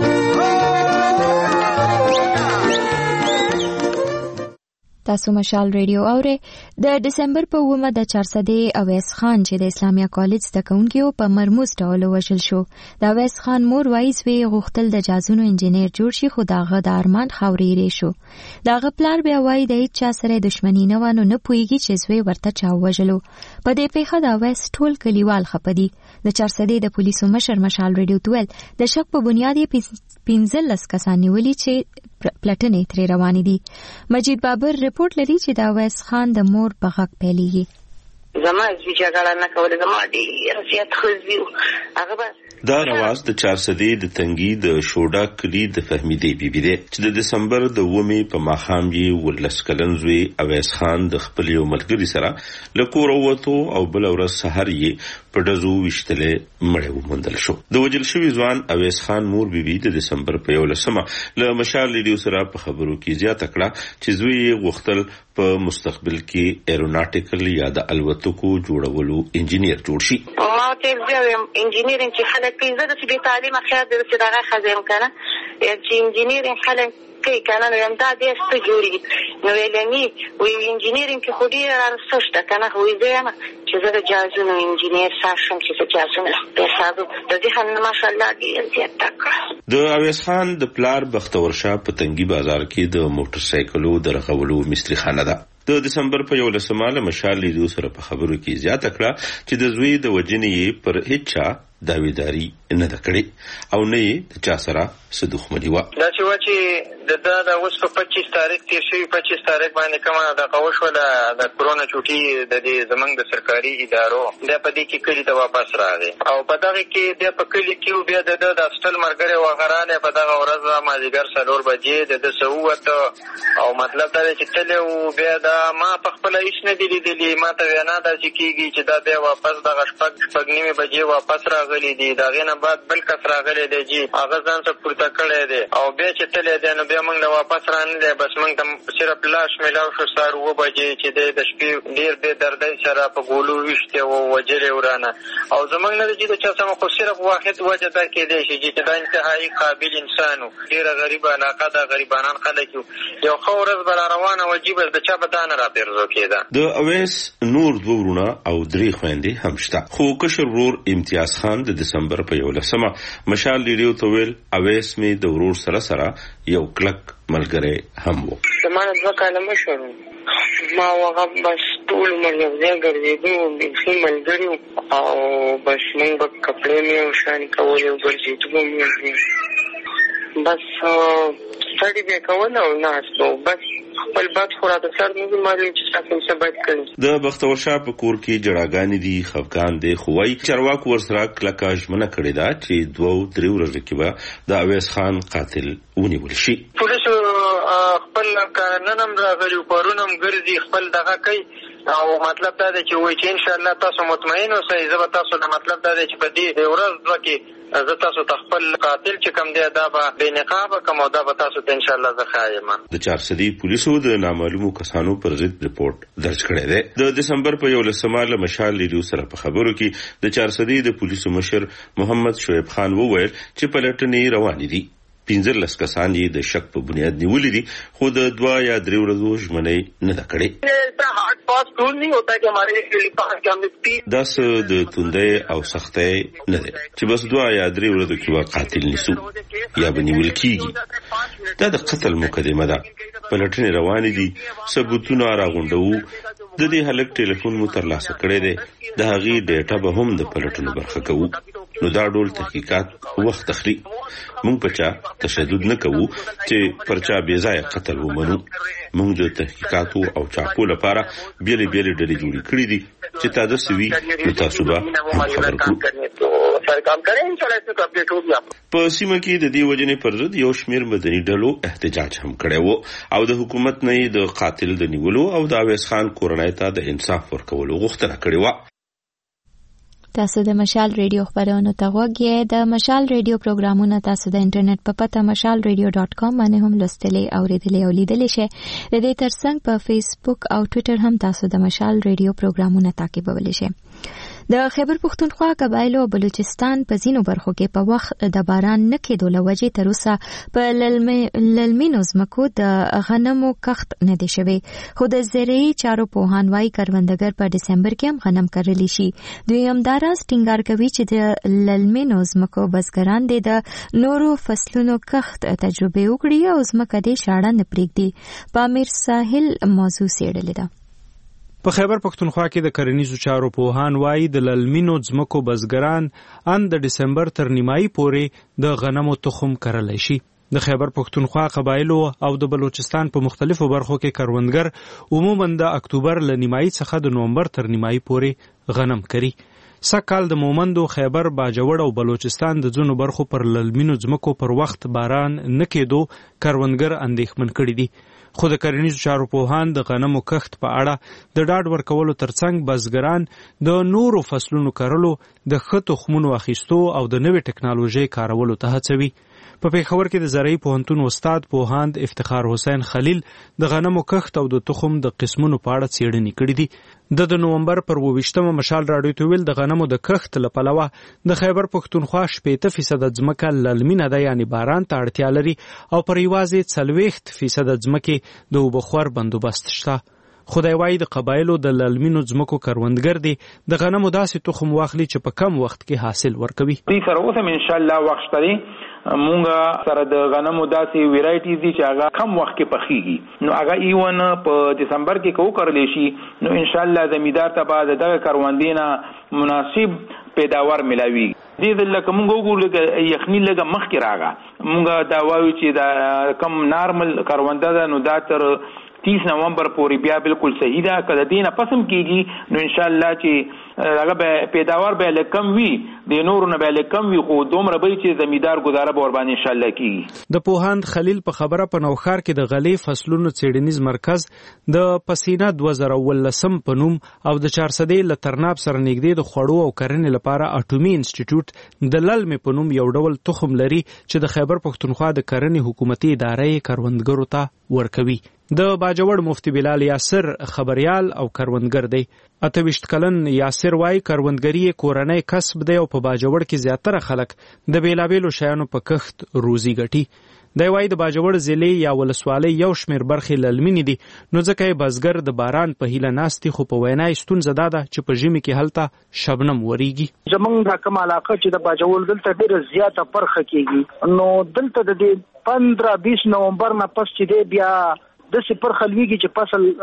تاسو مشال ریډیو اورئ. د دسمبر په اوومه د چارسدې اویس خان چې د اسلامیا کالج زده کوونکی په مرموز ډول وژل شو. د اویس خان مور وایي زوی غوښتل د جازونو انجینیر جوړ شي، خو دغه د ارمان خاورې ری شو. دغه پلار بیا وایي د هیڅ چا سره دښمني نه وه، نو نه پوهېږي چې زوی ورته چا وژلو. په دې پیښه د اویس ټول کلیوال خفه دي. د چارسدې د پولیسو مشر مشال ریډیو ته ویل د شک په بنیاد یې پنځلس کسان نیولي چې پلټنې ترې روانې دي. مجید بابر رپورټ لري چې د اویس خان د مور په غږ پیلېږي. زما زوی جګړه نه کوله، زما ډېر زیات ښه زوی و. هغه به دا رواز د چارسدې د تنګي د شوډا کلی د فهمیدې بیبي دی چې د دسمبر د اوومې په ماښام یې ولس کلن زوی اویس خان د خپل یو ملګري سره له کوره ووتو او بله ورځ سحر یې په ډزو ویشتلی مړی وموندل شو. د وژل شوي ځوان اویس خان مور بیبي د دسمبر په یولسمه له مشال ریډیو سره په خبرو کې زیاته کړه چې زوی یې غوښتل په مستقبل کې ایروناټیکل یا د الوتکو جوړولو انجینیر جوړ شي. ما ته زه انجینیر چې خلک کوي، زه د بې تعلیمه خیال د چې دغه ښځه یم که نه چې انجینیرینګ خلک کوي که نه، نو یم دا ډېر څه جوړېږي. نو ویلني وایي انجینیرینګ کې خو ډېره راسته شته که نه، خو وایي زه یم چې زه د جازونو انجینیر سا شم چې زه جازونه پیسادو د ذهن نه ماشاءالله ډېر زیاته کړه. د اویس خان د پلار بختور شاه په تنګي بازار کې د موټر سایکلو د رغولو مستري خانه ده. د دسمبر په یولسمه له مشال ریډیو سره په خبرو کې زیاته کړه چې د زوی د وجنې پر هیڅ چا داویداری نه ده کړې او نه یې د چا سره څه دښمني وه. دا چې وه چې د ده د اوس په پچیس تاریخ تېر شوي پچیس تاریخ باندې کومه دغه وشوله د کرونا چوټي د دې زموږ د سرکاري ادارو بیا په دې کې کلي ته واپس راغی او په دغه کې بیا په کلي کې بیا د ده د اسټل ملګری وغه رالی په دغه ورځ مازدیګر څلور بجې د ده څه ووته او مطلب دا دی چې تللی و. بیا دا ما په خپله هېڅ نه دي لیدلي، ما ته وینا داسې کېږي چې دا بیا واپس دغه شپږ شپږ نیمې بجې واپس راغلي دي. د هغې نه بعد بل کس راغلی دی چې هغه ځان څه پورته کړی دی او بیا چې تللی دی نو بیا موږ له واپس رانه دی، بس موږ ته صرف لاش میلاو شو سهار اووه بجې چې دی د شپې ډېر بې دردۍ سره په ګولو ویشتی و وجلې ورانه او زموږ نه دی چې د چا سمه خو صرف واحد وجه دا کېدی شي چې دا انتهایي قابل انسان و، ډېره غریبه علاقه ده، غریبانان خلک یو یو ښه ورځ به را روانه وه جي بس د چا به دا نه را پیرزو کېده. د اویس نور دوه ورونه او درې خویندې هم شته، خو کشر ورور امتیاز خان د دسمبر په یولسمه مشال ریډیو ته ویل اویس مې د ورور سره سره یو کلک ملګری هم و. زما نه دوه کاله مشر ما هغه بس ټول مرغزیا ګرځېدو بیخي ملګري او بس موږ به کپړې مې او شانې کولې او ګرځېدو به مې بس سټډي به کوله او ناست و بس خپل بد خو راته سر نه دي معلوم چې څه کوم څه باید کړي. د بختور شاه په کور کې جړاګانې دي، خفګان دی، خو وايي چارواکو ورسره کلکه ژمنه کړې ده چې دوه درې ورځې کې به د اویس خان قاتل ونیول شي. پولیسو خپل نن هم راغلي پرون هم ګرځي خپل دغه کوي او مطلب دا دی چې وایي چې انشاءالله تاسو مطمئن اوسئ. زه به تاسو ته مطلب دا دی چې په دې ورځ دوه کې زه تاسو ته خپل قاتل چې کوم دی دا به بې نقابه کوم او دا به تاسو ته انشاءالله زه ښایم. د چارسدي پولیسو د نامعلومو کسانو پر ضد رپورټ درج کړی دی. د دسمبر په یولسمه له مشال ریډیو سره په خبرو کې د چارسدي د پولیسو مشر محمد شعیب خان وویل چې پلټنې روانې دي. پنځلس کسان یې د شک په بنیاد نیولې دي، خو د دوه یا درې ورځو ژمنې نه ده کړې. دا څه د توندۍ او سختۍ نه دی چې بس دوه یا درې ورځو کې به قاتل نیسو یا به نیول کېږي. دا د قتل مقدمه ده. پلټنې روانې دي، ثبوتونه راغونډوو. د دې هلک ټلیفون مو ترلاسه کړی دی، د هغې ډیټا به هم د پلټنو برخه کوو. نو دا ډول تحقیقات وخت اخلي. موږ په چا تشدد نه کوو چې پر چا بې ځایه قتل ومنو. موږ د تحقیقاتو او چاپو لپاره بیلې بیلې ډلې جوړې کړې دي چې تازه سوي نو تاسو به خبر کړو. په سیمه کې د دې وجنې پر ضد یو شمېر مدني ډلو احتجاج هم کړی و او د حکومت نه د قاتل د نیولو او د اویس خان کورنۍ ته د انصاف ورکولو غوښتنه کړې وه. تاسو د مشال ریډیو خبرونو ته غوږ یې. د مشال ریډیو پروګرامونه تاسو د انټرنیټ په پته مشال ریډیو ډاټ کام باندې هم لوستلی اوریدلی او لیدلی شئ. د دې ترڅنګ په فیسبوک او ټویټر هم تاسو د مشال ریډیو پروګرامونه تعقیبولی شئ. د خیبر پښتونخوا قبایلو او بلوچستان په ځینو برخو کې په وخت د باران نه کېدو له وجې تر اوسه په للمینو ځمکو د غنمو کښت نه دی شوی، خو د زرعي چارو پوهان وايي کروندګر په ډسمبر کې هم غنم کرلی شي. دوی همداراز ټینګار کوي چې د للمینو ځمکو بزګران دې د نورو فصلونو کښت تجربه وکړي او ځمکه دې شاړه نه پرېږدي. پامیر ساحل موضوع څېړلې ده. په خیبر پښتونخوا کې د کرنیزو چارو پوهان وايي د للمینو ځمکو بزګران ان د ډسمبر تر نیمایي پورې د غنمو تخم کرلی شي. د خیبر پښتونخوا قبایلو او د بلوچستان په مختلفو برخو کې کروندګر عموماً د اکتوبر له نیمایي څخه د نومبر تر نیمایي پورې غنم کري. سږکال د مومندو، خیبر، باجوړ او بلوچستان د ځینو برخو پر للمینو ځمکو پر وخت باران نه کېدو کروندګر اندېښمن کړي دي. خو د کرنیزو چارو پوهان د غنمو کښت په اړه د ډاډ ورکولو ترڅنګ بزګران د نورو فصلونو کرلو، د ښه تخمونو اخیستو او د نوې ټکنالوژۍ کارولو ته هڅوي. په پېښور کې د زرعي پوهنتون استاد پوهاند افتخار حسین خلیل د غنمو کښت او د تخم د قسمونو په اړه څېړنې کړې دي. د د نومبر پر اوویشتمه مشال راډیو ته ویل د غنمو د کښت له پلوه د خیبر پښتونخوا شپېته فیصده ځمکه للمینه ده، یعنې باران ته اړتیا لري، او پر یوازې څلوېښت فیصده ځمکې د اوبخور بندوبست شته. خدای وایي د قبایلو د للمینو ځمکو کروندګر دي د غنمو داسې تخم واخلي چې په کم وخت کې حاصل ورکوي. دوی سره اوس هم انشاءالله وخت شته. مونږ سره د غنمو داسې ویرایټیز دي چې هغه کم وخت کې پخېږي. نو هغه ایون په دسمبر کې کو کړلی شي. نو انشاءالله زمیندار ته به دغه کروندې نه مناسب پیداوار ملاوي. دې دلته کوم وګورل یخنی لګه مخ کې راغا. مونږ دا وایو چې دا کم نارمل کرونده ده نو دا تر تیس نومبر پورې بیا بالکل صحیح ده. کله دینه پسم کیږي نو ان شاء الله چې هغه به پیداوار به لکم وي، د نورو نه به لکم وي، خو دومره به چې زمیندار گزاره به ور باندې ان شاء الله کیږي. د پوهاند خلیل په خبره په نوخار کې د غلې فصلونو څېړنیز مرکز د پسینه دوه زره ولسم په نوم او د چارسدې له ترناب سره نږدې د خوړو او کرنې لپاره اټومي انسټیټیوټ د للمې په نوم یو ډول تخم لري چې د خیبر پښتونخوا د کرنې حکومتي ادارې کروندګرو ته ورکوي. د باجوړ مفتی بلال یاسر خبريال او کروندګر دی. اته ویشت کلن یاسر وايي کروندګری کورنۍ کسب دی او په باجوړ کې زیاتره خلک د بیلابیلو شیانو په کښت روزي ګټي. دی وايي د باجوړ ضلع یا ولسوالۍ یو شمېر برخې للمینې دي، نو ځکه یې بزګر د باران په هیله ناستي، خو په وینا یې ستونزه دا ده چې په ژمي کې هلته شبنم وریږي. زمونږ دا کوم علاقه چې د باجوړ دلته ډېره زیاته پرخه کېږي، نو دلته د دې پندرہ بیس نومبر نه پس چې دی بیا د سپر خلويږي چې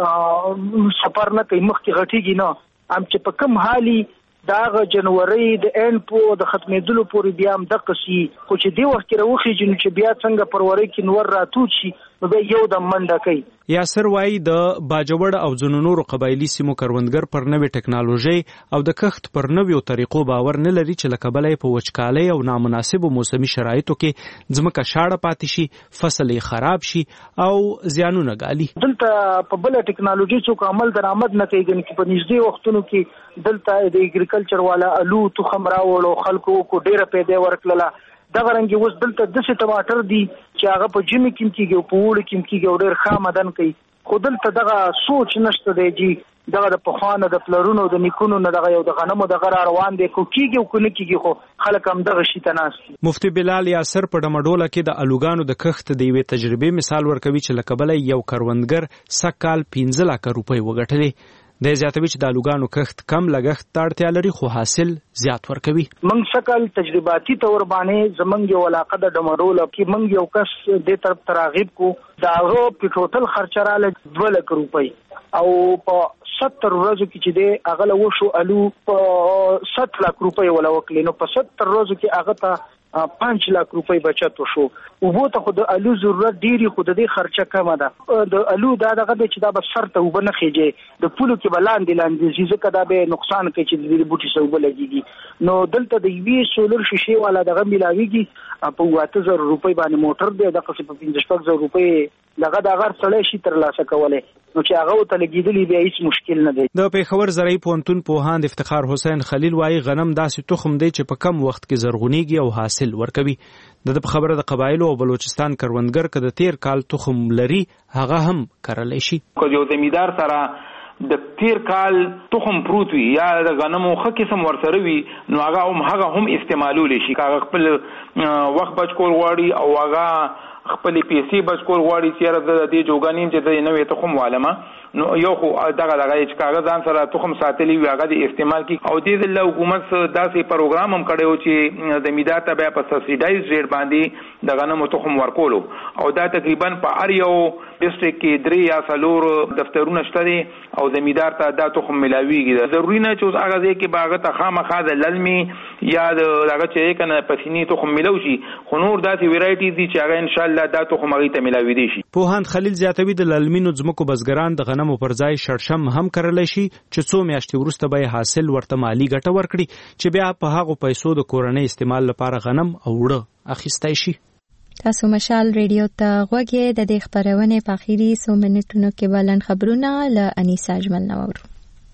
فصل سفر نه کوي مخکې غټيږي نه ام چې په کم حالي داغه جنوري د ان په د ختمېدلو پورې بیا هم د قصي خو چې دی وخت راوخی چې بیا څنګه پروري کې نور راتوت شي نو به یو د منډه کوي. یاسر وایي د باجوړ او ځینو نورو قبایلی سیمو کروندګر پر نوې ټکنالوژي او د کښت پر نویو طریقو باور نه لري چې لکه بلې په وچکالۍ او نامناسبو موسمي شرایطو کې ځمکه شاړه پاتې شي، فصل یې خراب شي او زیانونه ګالي. دلته په بل ټکنالوژي څخه عمل درآمد نه کوي چې په نږدې وختونو کې دلته د اګریکلچر والا الو تخم راوړو خلکو کو ډیره پیدا ورکړه. دا غرنګي اوس دلته د څه ټماټر دي چې هغه په جمی کې کېږي او په وړو کې کېږي ډېر خامدن کوي خو دلته دغه سوچ نشته دی چې دغه د پخوانه د پلرونو د نیکونو نه دغه یو د غنمو د غره روان دی کو کېږي او کو نه کېږي خو خلک هم دغه شي ته ناست. مفتي بلال یاسر په ډمډوله کې د الوګانو د کښت د یوې تجربې مثال ورکوي چې لکه بلې یو کروندګر سکهال پنځه لکه روپۍ وګټلې. د زیاتوي چې د الوګانو کښت کم لګښت ته اړتیا لري خو حاصل زیات ورکوي. منګ سکل تجرباتي تور باندې زمنګ یو علاقه د ډمرول کې منګ یو کس د طرف تراغیب کو داغه په ټوټل خرچ را ل دوه لک روپۍ او په ستر ورځو کې چې دی اغله وشو الو په ستر لک روپۍ ولا وکړي نو په ستر ورځو کې هغه ته پنځه لک روپۍ بچت وشو. وبو ته خو د الو ضرورت ډیری خو د دې خرچه کمه ده. د الو دا دغه چې دا به سر ته وبنه خېږي د پولو کې بلاندې لاندې ځکه دا به نقصان کوي چې د دې بوټي سره وبلګيږي. نو دلته د یوې سولر شیشې والا دغه ملاويږي په واته زر روپۍ باندې موټر دی د قصې په پنځه شپږ زر روپۍ دغه د غر سړی شي تر لاسه کولای نو چې هغه ته لګیدلی بیا هیڅ مشکل نه دی. د پیښور زرعي پوهنتون پوهاند افتخار حسین خلیل وایي غنم داسې تخم دی چې په کم وخت کې زرغونیږي او حاصل ورکوي. د خبره د قبایلو او بلوچستان کروندګر که د تیر کال تخم لري هغه هم کرلی شي. که یو زمیندار سره د تیر کال تخم پروت وي یا د غنمو ښه قسم ورسره وي نو هغه هم هغه هم استعمالولی شي. که هغه خپل وخت بچ کول غواړي او هغه خپل پیسې بچ کول غواړي چې د دې جوګانین چې د نوې تخم والمه نو یو خو دغه دغه چې کاغذ ځان سره تخم ساتلی وي هغه د استعمال کی او د له حکومت داسې پروګرام هم کړو چې د میدا ته بیا په سبسیډایز ریټ باندې د غنمو تخم ورکولو او دا تقریبا په هر یو ډیسټریکټ کې درې یا څلور دفترونه شته او د میدار ته دا تخم ملاویږي. ضروري نه چې هغه ځای کې باغ ته خامخا د للمي یا د هغه چې کنه پسینی تخم ملو شي خو نور داسې ویرایټیز دي چې هغه ان شاء الله دا تخم هغه ته ملاوي دي شي. پوهاند خلیل زیاتوي د للمینو ځمکو بزګران د غنمو پر ځای شړشم هم کرلی شي چې څو میاشتې وروسته به حاصل ورته مالی ګټه ورکړي چې بیا په هغو پیسو د کورنۍ استعمال لپاره غنم او وړه اخیستی شي. تاسو مشال ریډیو ته غوږ یې. د دې خبرونې په اخري څو منټونو کې بلند خبرونه له انیسا اجمل نه واورو.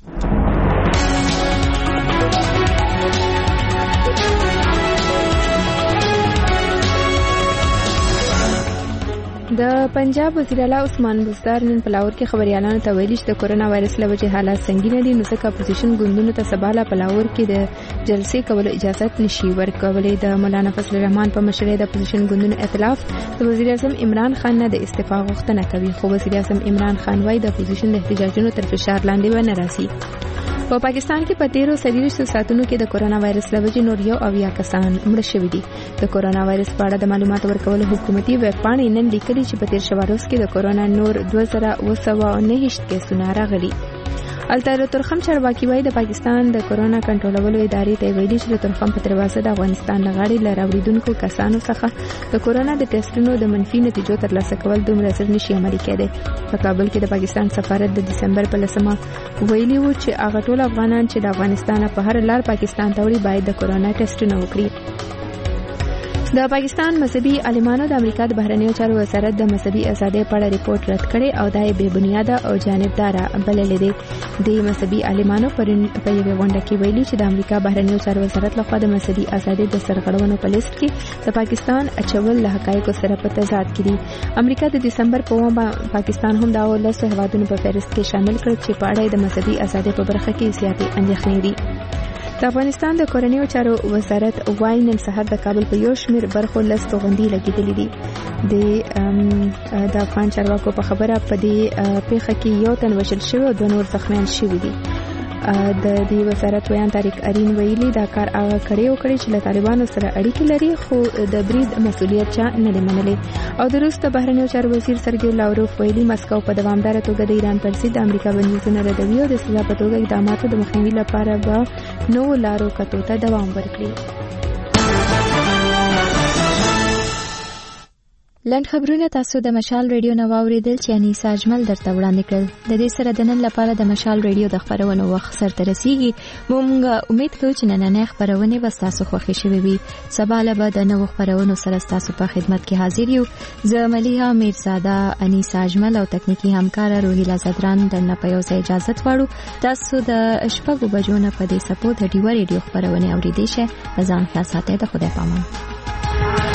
د پنجاب وزیر اعلی عثمان بزدار نن په لاهور کې خبريالانو ته ویلي چې د کورونا وایرس له وجې حالات سنگین دي نو ځکه اپوزیشن ګوندونو ته سباله په لاهور کې د جلسې کولو اجازه نشي ورکولای. د مولانا فضل الرحمن په مشرۍ د اپوزیشن ګوندونو ائتلاف د وزیر اعظم عمران خان نه د استعفا غوښتنه کوي خو وزیر اعظم عمران خان وايي د اپوزیشن د احتجاجونو تر فشار لاندې ونه راسي. په پاکستان کې په تیرو څلوېښتو ساعتونو کې د کورونا وایرس له وجې نور یو اویا کسان مړه شوي دي. د کورونا وایرس په اړه د معلوماتو ورکولو حکومتي ویب پاڼې نن لیکلي چې په تیر شوه ورځ کې د کورونا نور دوه زره اوه سوه نهه کیسونه راغلي. الته ترخم چارواکي وایي د پاکستان د کورونا کنټرولولو ادارې ته ویلي چې د ترخم په دروازه د افغانستان لغړی ل راوړیدونکو کسانو څخه د کورونا د ټیسټونو د منفي نتیجو ترلاسه کول دومره اسر نشي عملي کېدی. په کابل کې د پاکستان سفارت د دسمبر په لسمه ویلي و چې هغه ټول افغانان چې د افغانستان په هر لار پاکستان ته وړي باید د کورونا ټیسټونه وکړي. د پاکستان مذهبي عالمانو د امریکا د بهرنیو چارو وزارت د مذهبي ازادۍ په اړه ریپورت رد کړی او دا یې بې بنیاده او جانبداره بللی دی. د مذهبي عالمانو په یوې غونډه کې ویلي چې د امریکا بهرنیو چارو وزارت لخوا د مذهبي ازادۍ د سرغړونو په لیست کې د پاکستان اچول له حقایقو سره په تضاد کې دي. امریکا د دسمبر په اوومه پاکستان هم د لسو هیوادونو په فهرست کې شامل کړ چې په اړه د مذهبي ازادۍ په برخه کې زیاتې اندېښنې دي. د افغانستان د کورنیو چارو وزارت وايي نن سهار د کابل په یو شمېر برخو لس توغندي لګېدلې دي. د د افغان چارواکو په خبره په دې پیښه کې یو تن وژل شوی او دوه نور زخمیان شوي دي. د دې وزارت ویان طارق ارین ویلي دا کار هغه کړي او کړي چې له طالبانو سره اړیکې لري خو د برید مسؤلیت چا نه دی منلی. او د روس د بهرنیو چارو وزیر سرګي لاوروف ویلي مسکو په دوامداره توګه د ایران پر ضد د امریکا بندیزونه ردوي او د سزا په توګه اقداماتو د مخنیوي لپاره به نوو لارو کتو ته دوام ورکړي. لنډ خبرونه تاسو د مشال ریډیو نو واوریدل چې انیسا اجمل درته وړاندې کړل. د دې سره د نن لپاره د مشال ریډیو د خبرونو وخت سره رسیدي. موږ امید کوو چې نننې خبرونه به تاسو خوښ شي وي. سبا له به د نوو خبرونو سره تاسو په خدمت کې حاضر یو. زه ملیحه میرزاده، انیسا اجمل او تکنیکی همکار روهیلا زدران د نه په یو ځای اجازه غواړو. تاسو د شپږو بجو نه په دې سپو د ډیو ریډیو خبرونه اوریدئ. شه ځان خلاصاته د خدای پامان.